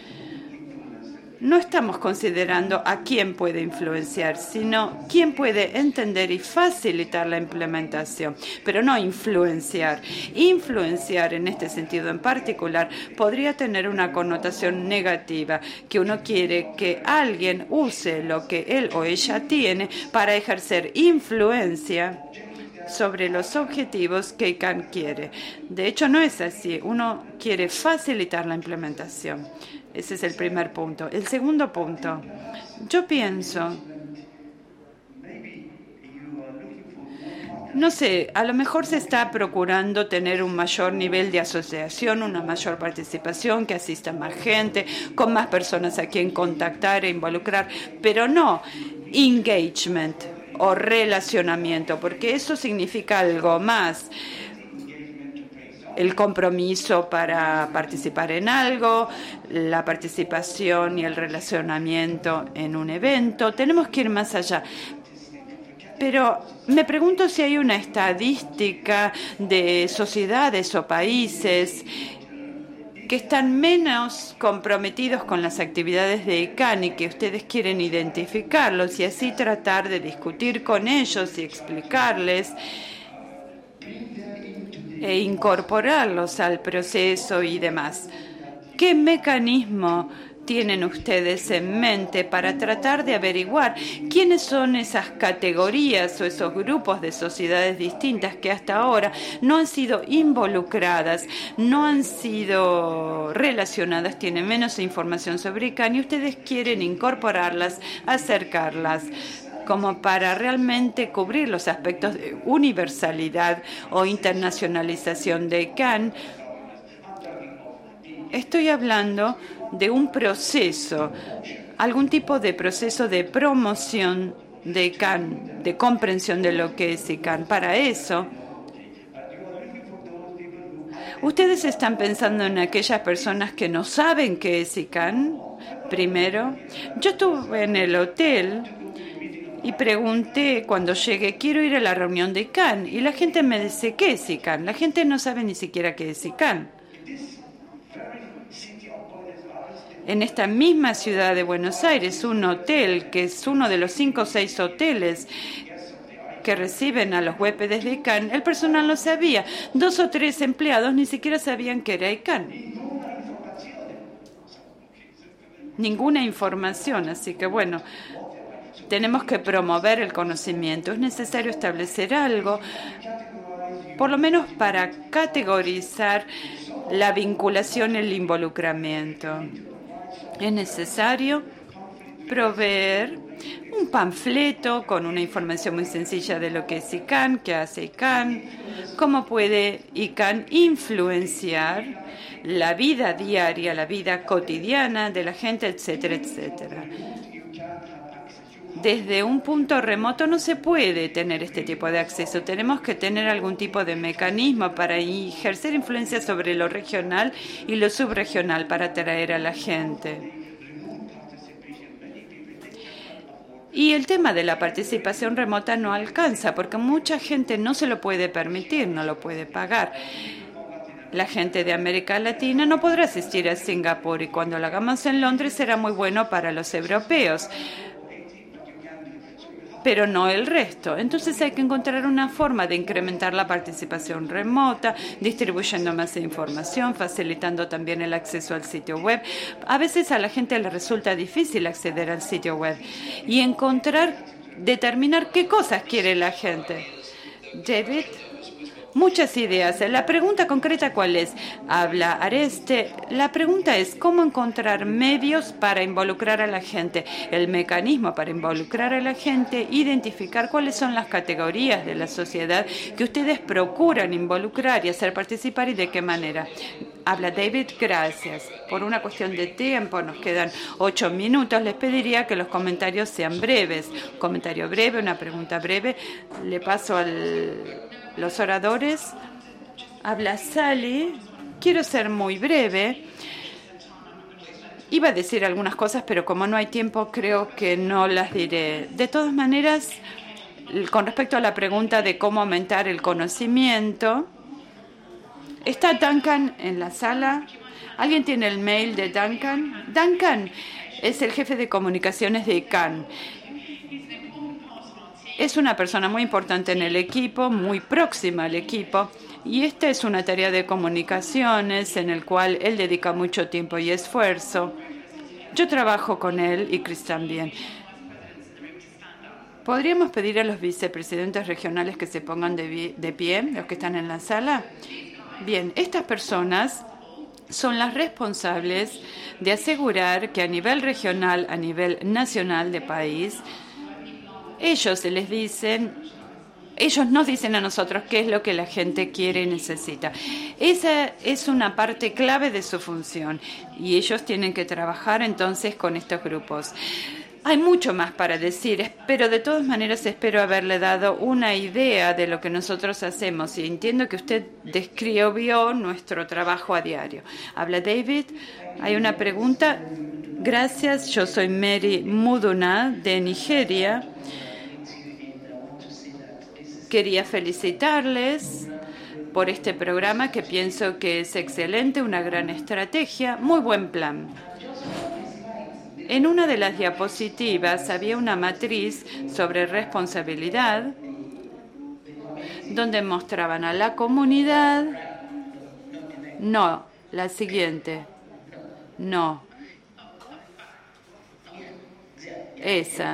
No estamos considerando a quién puede influenciar, sino quién puede entender y facilitar la implementación, pero no influenciar. Influenciar en este sentido en particular podría tener una connotación negativa, que uno quiere que alguien use lo que él o ella tiene para ejercer influencia sobre los objetivos que I C A N quiere. De hecho, no es así. Uno quiere facilitar la implementación. Ese es el primer punto. El segundo punto, yo pienso, no sé, a lo mejor se está procurando tener un mayor nivel de asociación, una mayor participación, que asista más gente, con más personas a quien contactar e involucrar, pero no engagement o relacionamiento, porque eso significa algo más. El compromiso para participar en algo, la participación y el relacionamiento en un evento. Tenemos que ir más allá. Pero me pregunto si hay una estadística de sociedades o países que están menos comprometidos con las actividades de I C A N y que ustedes quieren identificarlos y así tratar de discutir con ellos y explicarles e incorporarlos al proceso y demás. ¿Qué mecanismo tienen ustedes en mente para tratar de averiguar quiénes son esas categorías o esos grupos de sociedades distintas que hasta ahora no han sido involucradas, no han sido relacionadas, tienen menos información sobre I C A N y ustedes quieren incorporarlas, acercarlas, como para realmente cubrir los aspectos de universalidad o internacionalización de I C A N? Estoy hablando de un proceso, algún tipo de proceso de promoción de I C A N, de comprensión de lo que es I C A N. Para eso, Ustedes están pensando en aquellas personas que no saben qué es ICANN. Primero, yo estuve en el hotel y pregunté cuando llegué, quiero ir a la reunión de ICANN. Y la gente me dice, ¿qué es ICANN? La gente no sabe ni siquiera qué es ICANN. En esta misma ciudad de Buenos Aires, un hotel que es uno de los cinco o seis hoteles que reciben a los huéspedes de ICANN, el personal no sabía. Dos o tres empleados ni siquiera sabían qué era ICANN. Ninguna información, así que bueno, tenemos que promover el conocimiento. Es necesario establecer algo, por lo menos para categorizar la vinculación y el involucramiento. Es necesario proveer un panfleto con una información muy sencilla de lo que es ICANN, qué hace ICANN, cómo puede ICANN influenciar la vida diaria, la vida cotidiana de la gente, etcétera, etcétera. Desde un punto remoto no se puede tener este tipo de acceso. Tenemos que tener algún tipo de mecanismo para ejercer influencia sobre lo regional y lo subregional para atraer a la gente. Y el tema de la participación remota no alcanza porque mucha gente no se lo puede permitir, no lo puede pagar. La gente de América Latina no podrá asistir a Singapur y cuando lo hagamos en Londres será muy bueno para los europeos, pero no el resto. Entonces hay que encontrar una forma de incrementar la participación remota, distribuyendo más información, facilitando también el acceso al sitio web. A veces a la gente le resulta difícil acceder al sitio web y encontrar, determinar qué cosas quiere la gente. David, muchas ideas. La pregunta concreta, ¿cuál es? Habla Areste. La pregunta es cómo encontrar medios para involucrar a la gente. El mecanismo para involucrar a la gente, identificar cuáles son las categorías de la sociedad que ustedes procuran involucrar y hacer participar y de qué manera. Habla David, gracias. Por una cuestión de tiempo, nos quedan ocho minutos. Les pediría que los comentarios sean breves. Un comentario breve, una pregunta breve. Le paso al... los oradores. Habla Sally. Quiero ser muy breve. Iba a decir algunas cosas, pero como no hay tiempo, creo que no las diré. De todas maneras, con respecto a la pregunta de cómo aumentar el conocimiento, ¿está Duncan en la sala? ¿Alguien tiene el mail de Duncan? Duncan es el jefe de comunicaciones de ICANN. Es una persona muy importante en el equipo, muy próxima al equipo, y esta es una tarea de comunicaciones en el cual él dedica mucho tiempo y esfuerzo. Yo trabajo con él y Chris también. ¿Podríamos pedir a los vicepresidentes regionales que se pongan de, de pie, los que están en la sala? Bien, estas personas son las responsables de asegurar que a nivel regional, a nivel nacional de país, ellos les dicen, ellos nos dicen a nosotros qué es lo que la gente quiere y necesita. Esa es una parte clave de su función y ellos tienen que trabajar entonces con estos grupos. Hay mucho más para decir, pero de todas maneras espero haberle dado una idea de lo que nosotros hacemos y entiendo que usted describió nuestro trabajo a diario. Habla David, hay una pregunta. Gracias, yo soy Mary Muduna de Nigeria. Quería felicitarles por este programa que pienso que es excelente, una gran estrategia, muy buen plan. En una de las diapositivas había una matriz sobre responsabilidad donde mostraban a la comunidad. No, la siguiente. No. Esa.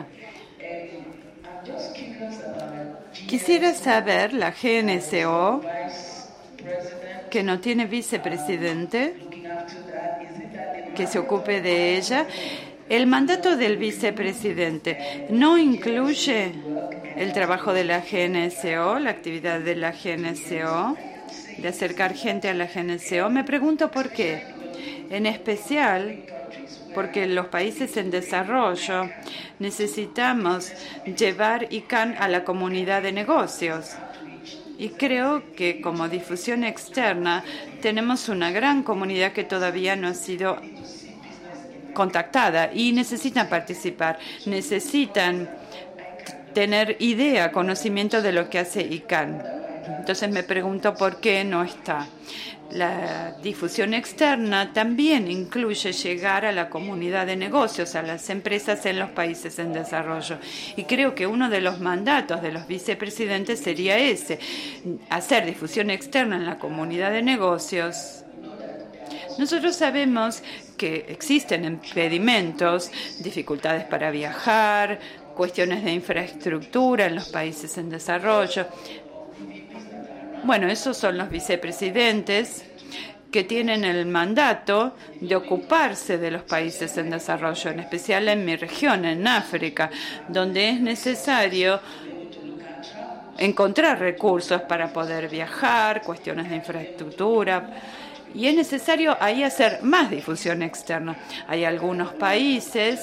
Quisiera saber, la G N S O, que no tiene vicepresidente, que se ocupe de ella, el mandato del vicepresidente no incluye el trabajo de la G N S O, la actividad de la G N S O, de acercar gente a la G N S O. Me pregunto por qué. En especial porque en los países en desarrollo necesitamos llevar ICANN a la comunidad de negocios. Y creo que como difusión externa tenemos una gran comunidad que todavía no ha sido contactada y necesitan participar, necesitan tener idea, conocimiento de lo que hace I C A N. Entonces me pregunto por qué no está. La difusión externa también incluye llegar a la comunidad de negocios, a las empresas en los países en desarrollo. Y creo que uno de los mandatos de los vicepresidentes sería ese, hacer difusión externa en la comunidad de negocios. Nosotros sabemos que existen impedimentos, dificultades para viajar, cuestiones de infraestructura en los países en desarrollo. Bueno, esos son los vicepresidentes que tienen el mandato de ocuparse de los países en desarrollo, en especial en mi región, en África, donde es necesario encontrar recursos para poder viajar, cuestiones de infraestructura, y es necesario ahí hacer más difusión externa. Hay algunos países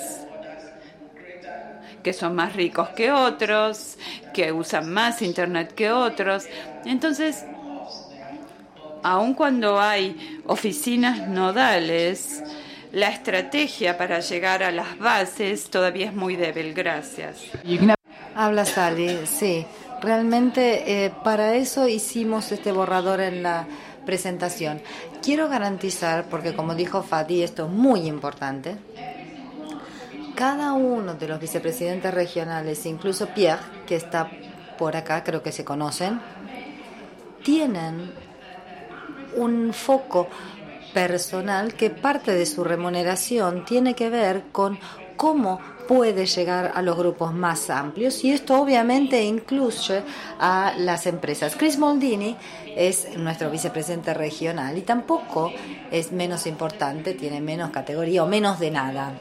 que son más ricos que otros, que usan más Internet que otros. Entonces, aun cuando hay oficinas nodales, la estrategia para llegar a las bases todavía es muy débil. Gracias. Habla Sally, sí. Realmente eh, para eso hicimos este borrador en la presentación. Quiero garantizar, porque como dijo Fadi, esto es muy importante, cada uno de los vicepresidentes regionales, incluso Pierre, que está por acá, creo que se conocen, tienen un foco personal que parte de su remuneración tiene que ver con cómo puede llegar a los grupos más amplios, y esto obviamente incluye a las empresas. Chris Moldini es nuestro vicepresidente regional y tampoco es menos importante, tiene menos categoría o menos de nada.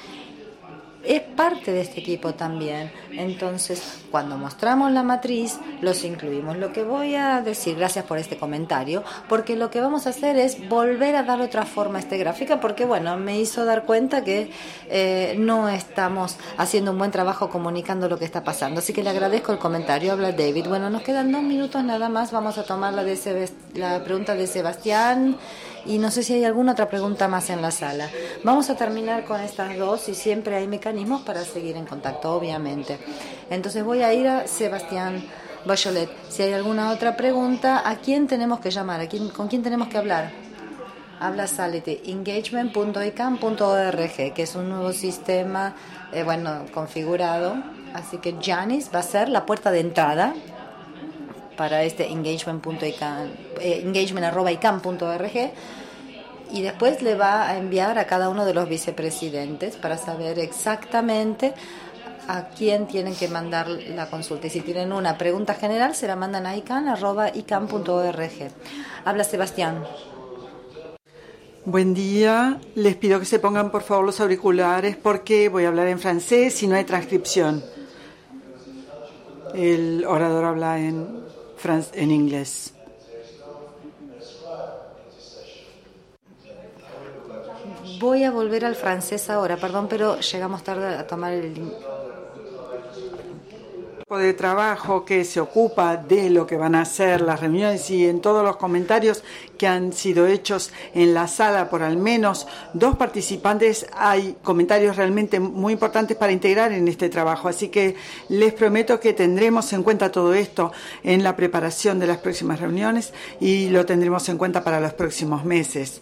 Es parte de este equipo también. Entonces, cuando mostramos la matriz, los incluimos. Lo que voy a decir, gracias por este comentario, porque lo que vamos a hacer es volver a dar otra forma a esta gráfica, porque bueno, me hizo dar cuenta que eh, no estamos haciendo un buen trabajo comunicando lo que está pasando. Así que le agradezco el comentario. Habla David. Bueno, nos quedan dos minutos nada más. Vamos a tomar la, de Sebast- la pregunta de Sebastián. Y no sé si hay alguna otra pregunta más en la sala. Vamos a terminar con estas dos y siempre hay mecanismos para seguir en contacto, obviamente. Entonces voy a ir a Sebastián Bachelet. Si hay alguna otra pregunta, ¿a quién tenemos que llamar? ¿A quién, ¿Con quién tenemos que hablar? Habla Sality, engagement punto i c a n punto org, que es un nuevo sistema, eh, bueno, configurado. Así que Janice va a ser la puerta de entrada para este engagement punto i c a n, eh, engagement arroba i c a n punto org, y después le va a enviar a cada uno de los vicepresidentes para saber exactamente a quién tienen que mandar la consulta. Y si tienen una pregunta general, se la mandan a i c a n arroba i c a n punto org. Habla Sebastián. Buen día. Les pido que se pongan por favor los auriculares porque voy a hablar en francés y no hay transcripción. El orador habla en en inglés. Voy a volver al francés ahora, perdón, pero llegamos tarde a tomar el de trabajo que se ocupa de lo que van a hacer las reuniones, y en todos los comentarios que han sido hechos en la sala por al menos dos participantes hay comentarios realmente muy importantes para integrar en este trabajo, así que les prometo que tendremos en cuenta todo esto en la preparación de las próximas reuniones y lo tendremos en cuenta para los próximos meses.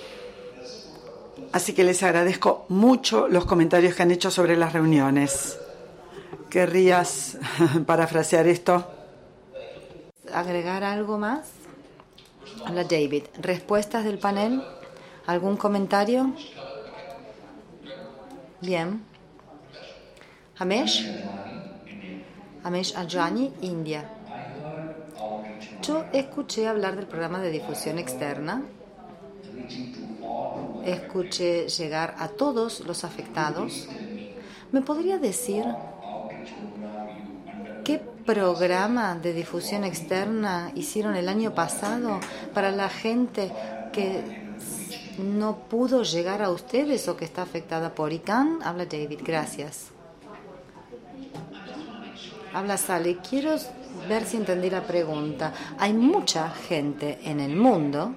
Así que les agradezco mucho los comentarios que han hecho sobre las reuniones. ¿Querrías parafrasear esto? ¿Agregar algo más? Hola David. ¿Respuestas del panel? ¿Algún comentario? Bien. Hamesh. Hamesh Ajani, India. Yo escuché hablar del programa de difusión externa. Escuché llegar a todos los afectados. ¿Me podría decir qué programa de difusión externa hicieron el año pasado para la gente que no pudo llegar a ustedes o que está afectada por I C A N? Habla David, gracias. Habla Sally. Quiero ver si entendí la pregunta. Hay mucha gente en el mundo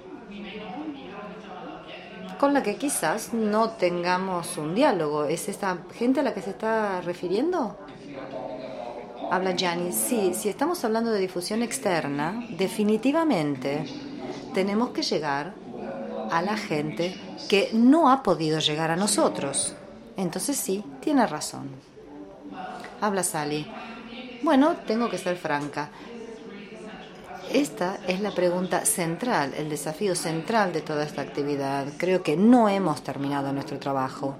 con la que quizás no tengamos un diálogo. ¿Es esta gente a la que se está refiriendo? Habla Janice. Sí, si estamos hablando de difusión externa, definitivamente tenemos que llegar a la gente que no ha podido llegar a nosotros. Entonces sí, tiene razón. Habla Sally. Bueno, tengo que ser franca. Esta es la pregunta central, el desafío central de toda esta actividad. Creo que no hemos terminado nuestro trabajo.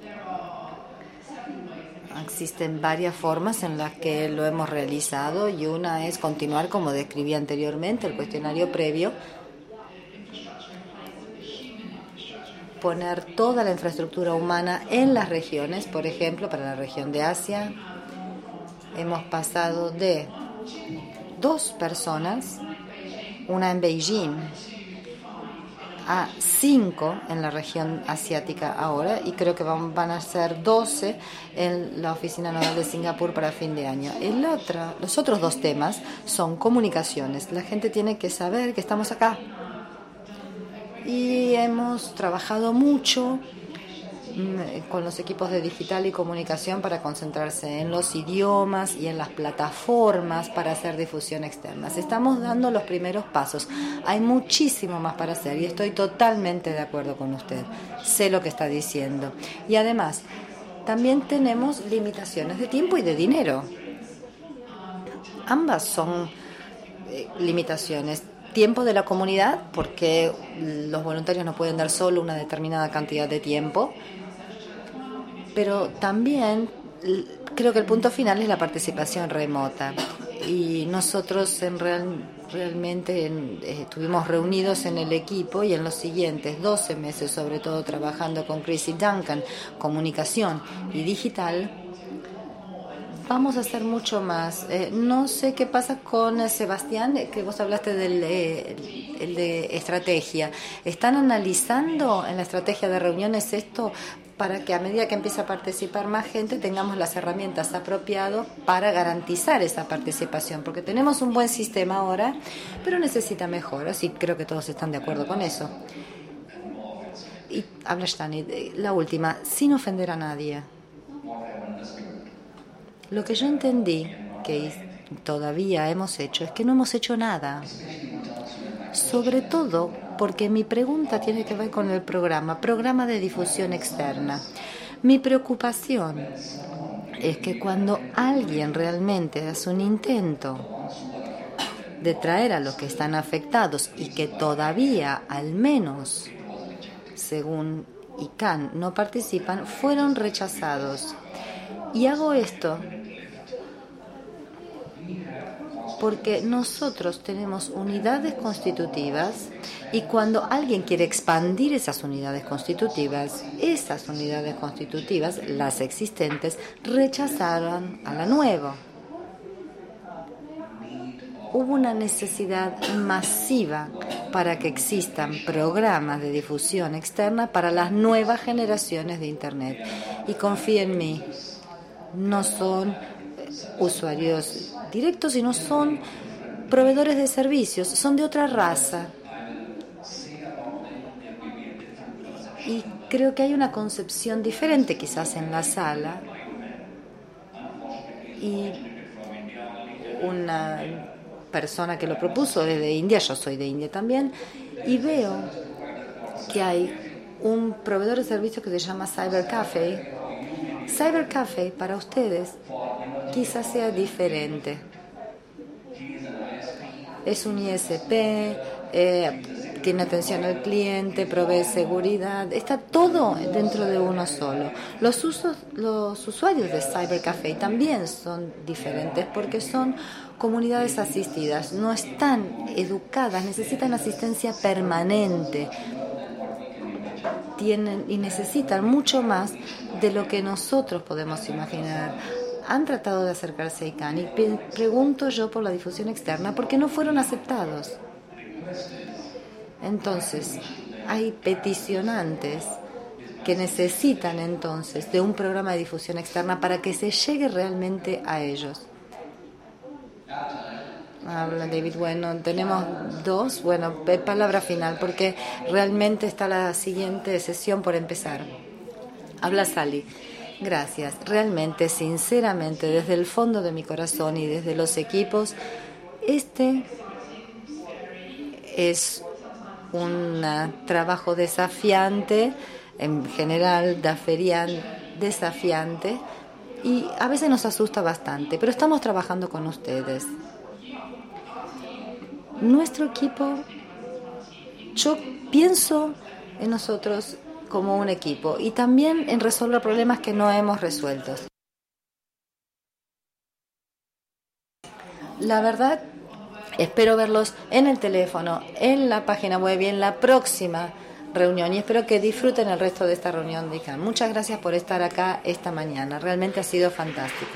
Existen varias formas en las que lo hemos realizado y una es continuar, como describí anteriormente, el cuestionario previo, poner toda la infraestructura humana en las regiones. Por ejemplo, para la región de Asia hemos pasado de dos personas, una en Beijing, a cinco en la región asiática ahora, y creo que van, van a ser doce en la Oficina Nodal de Singapur para fin de año. El otro, los otros dos temas son comunicaciones. La gente tiene que saber que estamos acá. Y hemos trabajado mucho con los equipos de digital y comunicación para concentrarse en los idiomas y en las plataformas para hacer difusión externa. Estamos dando los primeros pasos. Hay muchísimo más para hacer y estoy totalmente de acuerdo con usted. Sé lo que está diciendo. Y además, también tenemos limitaciones de tiempo y de dinero. Ambas son eh, limitaciones. Tiempo de la comunidad, porque los voluntarios no pueden dar solo una determinada cantidad de tiempo, pero también creo que el punto final es la participación remota, y nosotros en real, realmente en, eh, estuvimos reunidos en el equipo y en los siguientes doce meses, sobre todo trabajando con Chrissy Duncan, comunicación y digital. Vamos a hacer mucho más. Eh, no sé qué pasa con Sebastián, que vos hablaste del eh, el de estrategia. ¿Están analizando en la estrategia de reuniones esto para que a medida que empiece a participar más gente tengamos las herramientas apropiadas para garantizar esa participación? Porque tenemos un buen sistema ahora, pero necesita mejoras y creo que todos están de acuerdo con eso. Y habla Stani, la última, sin ofender a nadie. Lo que yo entendí que todavía hemos hecho es que no hemos hecho nada. Sobre todo porque mi pregunta tiene que ver con el programa, programa de difusión externa. Mi preocupación es que cuando alguien realmente hace un intento de traer a los que están afectados y que todavía, al menos, según I C A N, no participan, fueron rechazados. Y hago esto porque nosotros tenemos unidades constitutivas y cuando alguien quiere expandir esas unidades constitutivas, esas unidades constitutivas, las existentes, rechazaron a la nueva. Hubo una necesidad masiva para que existan programas de difusión externa para las nuevas generaciones de Internet. Y confía en mí, no son usuarios directos, sino son proveedores de servicios, son de otra raza. Y creo que hay una concepción diferente quizás en la sala. Y una persona que lo propuso es de India, yo soy de India también, y veo que hay un proveedor de servicios que se llama Cyber Cafe. Cyber Cafe para ustedes quizás sea diferente. Es un I S P, eh, tiene atención al cliente, provee seguridad, está todo dentro de uno solo. Los usos, los usuarios de Cyber Cafe también son diferentes porque son comunidades asistidas, no están educadas, necesitan asistencia permanente. Tienen y necesitan mucho más de lo que nosotros podemos imaginar. Han tratado de acercarse a I C A N y pregunto yo por la difusión externa porque no fueron aceptados. Entonces, hay peticionantes que necesitan entonces de un programa de difusión externa para que se llegue realmente a ellos. Habla David. Bueno, tenemos dos. Bueno, palabra final, porque realmente está la siguiente sesión por empezar. Habla Sally. Gracias. Realmente, sinceramente, desde el fondo de mi corazón y desde los equipos, este es un trabajo desafiante, en general, desafiante, y a veces nos asusta bastante, pero estamos trabajando con ustedes. Nuestro equipo, yo pienso en nosotros como un equipo y también en resolver problemas que no hemos resuelto. La verdad, espero verlos en el teléfono, en la página web y en la próxima reunión, y espero que disfruten el resto de esta reunión de I C A N. Muchas gracias por estar acá esta mañana, realmente ha sido fantástico.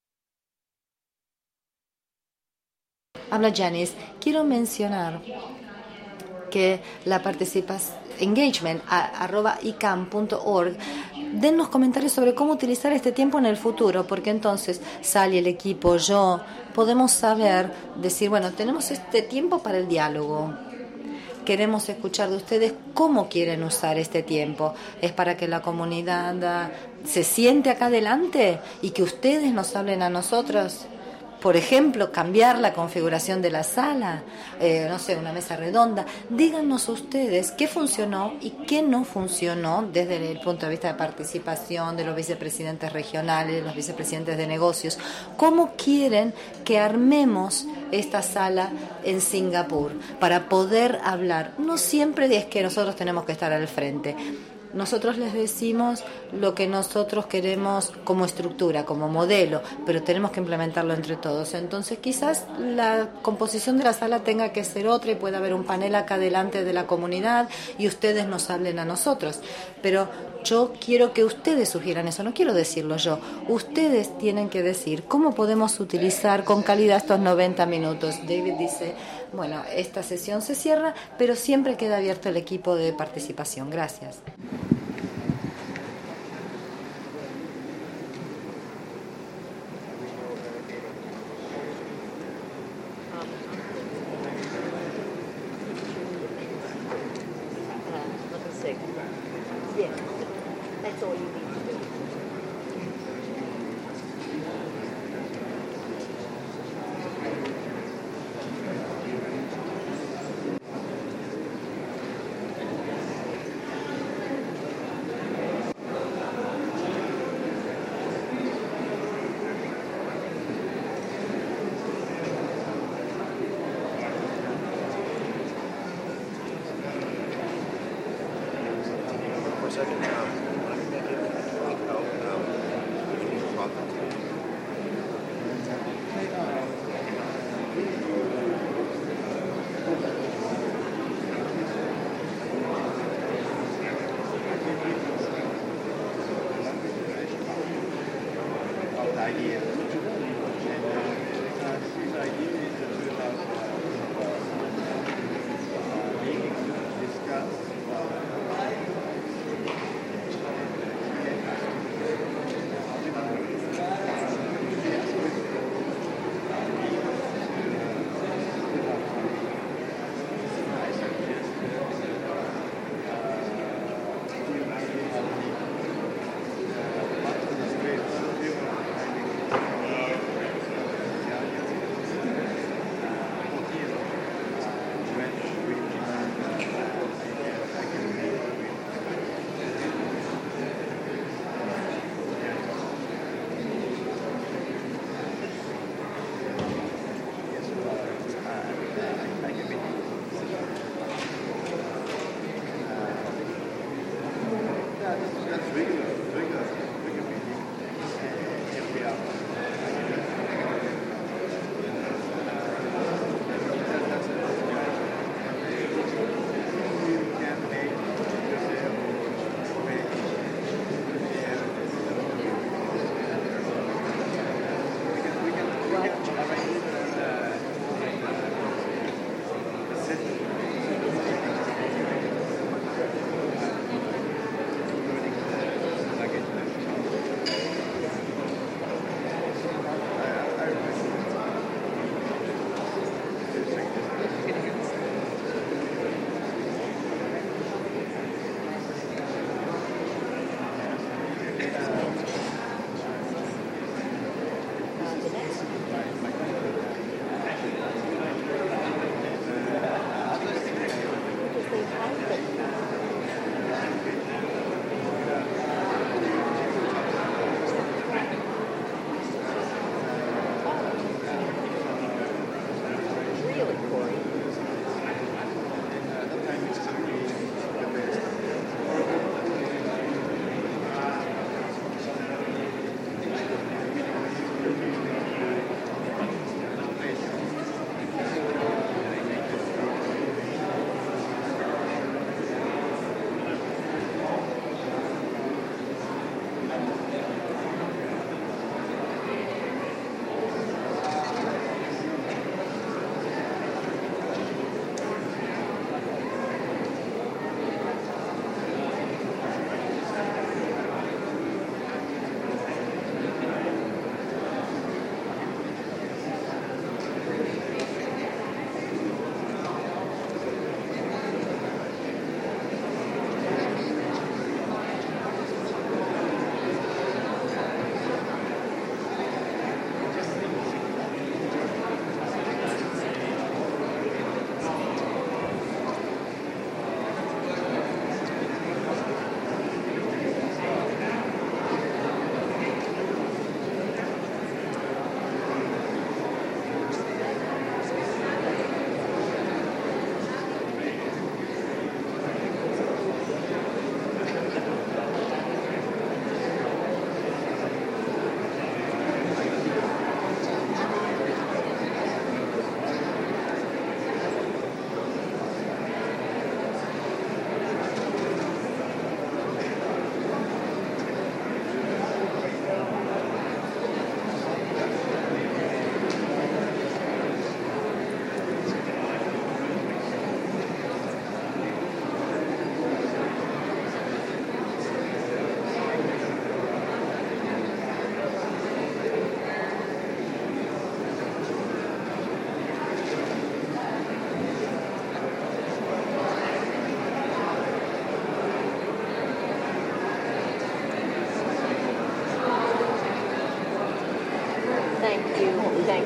Habla Janice. Quiero mencionar que la participación, engagement, a, arroba i cam punto org, dennos comentarios sobre cómo utilizar este tiempo en el futuro, porque entonces Sally, el equipo, yo, podemos saber, decir, bueno, tenemos este tiempo para el diálogo. Queremos escuchar de ustedes cómo quieren usar este tiempo. ¿Es para que la comunidad se siente acá adelante y que ustedes nos hablen a nosotros? Por ejemplo, cambiar la configuración de la sala, eh, no sé, una mesa redonda. Díganos ustedes qué funcionó y qué no funcionó desde el punto de vista de participación de los vicepresidentes regionales, los vicepresidentes de negocios. ¿Cómo quieren que armemos esta sala en Singapur para poder hablar? No siempre es que nosotros tenemos que estar al frente. Nosotros les decimos lo que nosotros queremos como estructura, como modelo, pero tenemos que implementarlo entre todos. Entonces quizás la composición de la sala tenga que ser otra y pueda haber un panel acá delante de la comunidad y ustedes nos hablen a nosotros. Pero yo quiero que ustedes sugieran eso, no quiero decirlo yo. Ustedes tienen que decir cómo podemos utilizar con calidad estos noventa minutos. David dice, bueno, esta sesión se cierra, pero siempre queda abierto el equipo de participación. Gracias.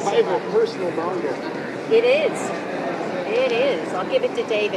private, personal dongle. It is. It is. I'll give it to David.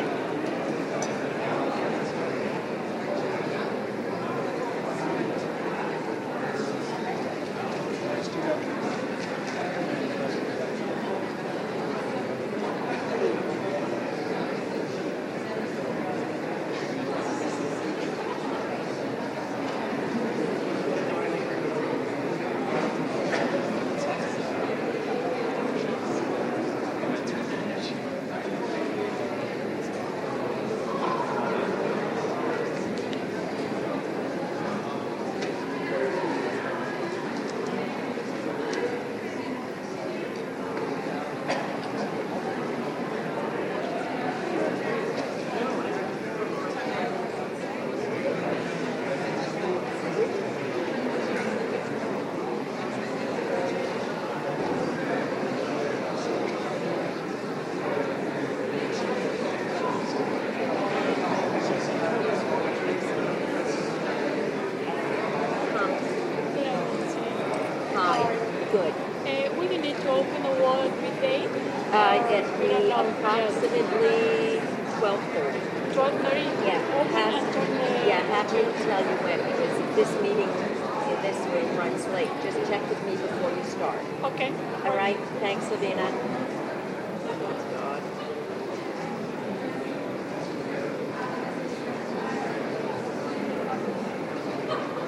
Approximately twelve thirty. twelve thirty? Yeah. Have, yeah, happy to tell you when, because if this meeting in this room runs late, just check with me before you start. Okay. All right. Thanks, Lavina.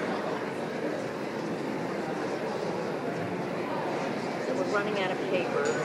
So we're running out of paper.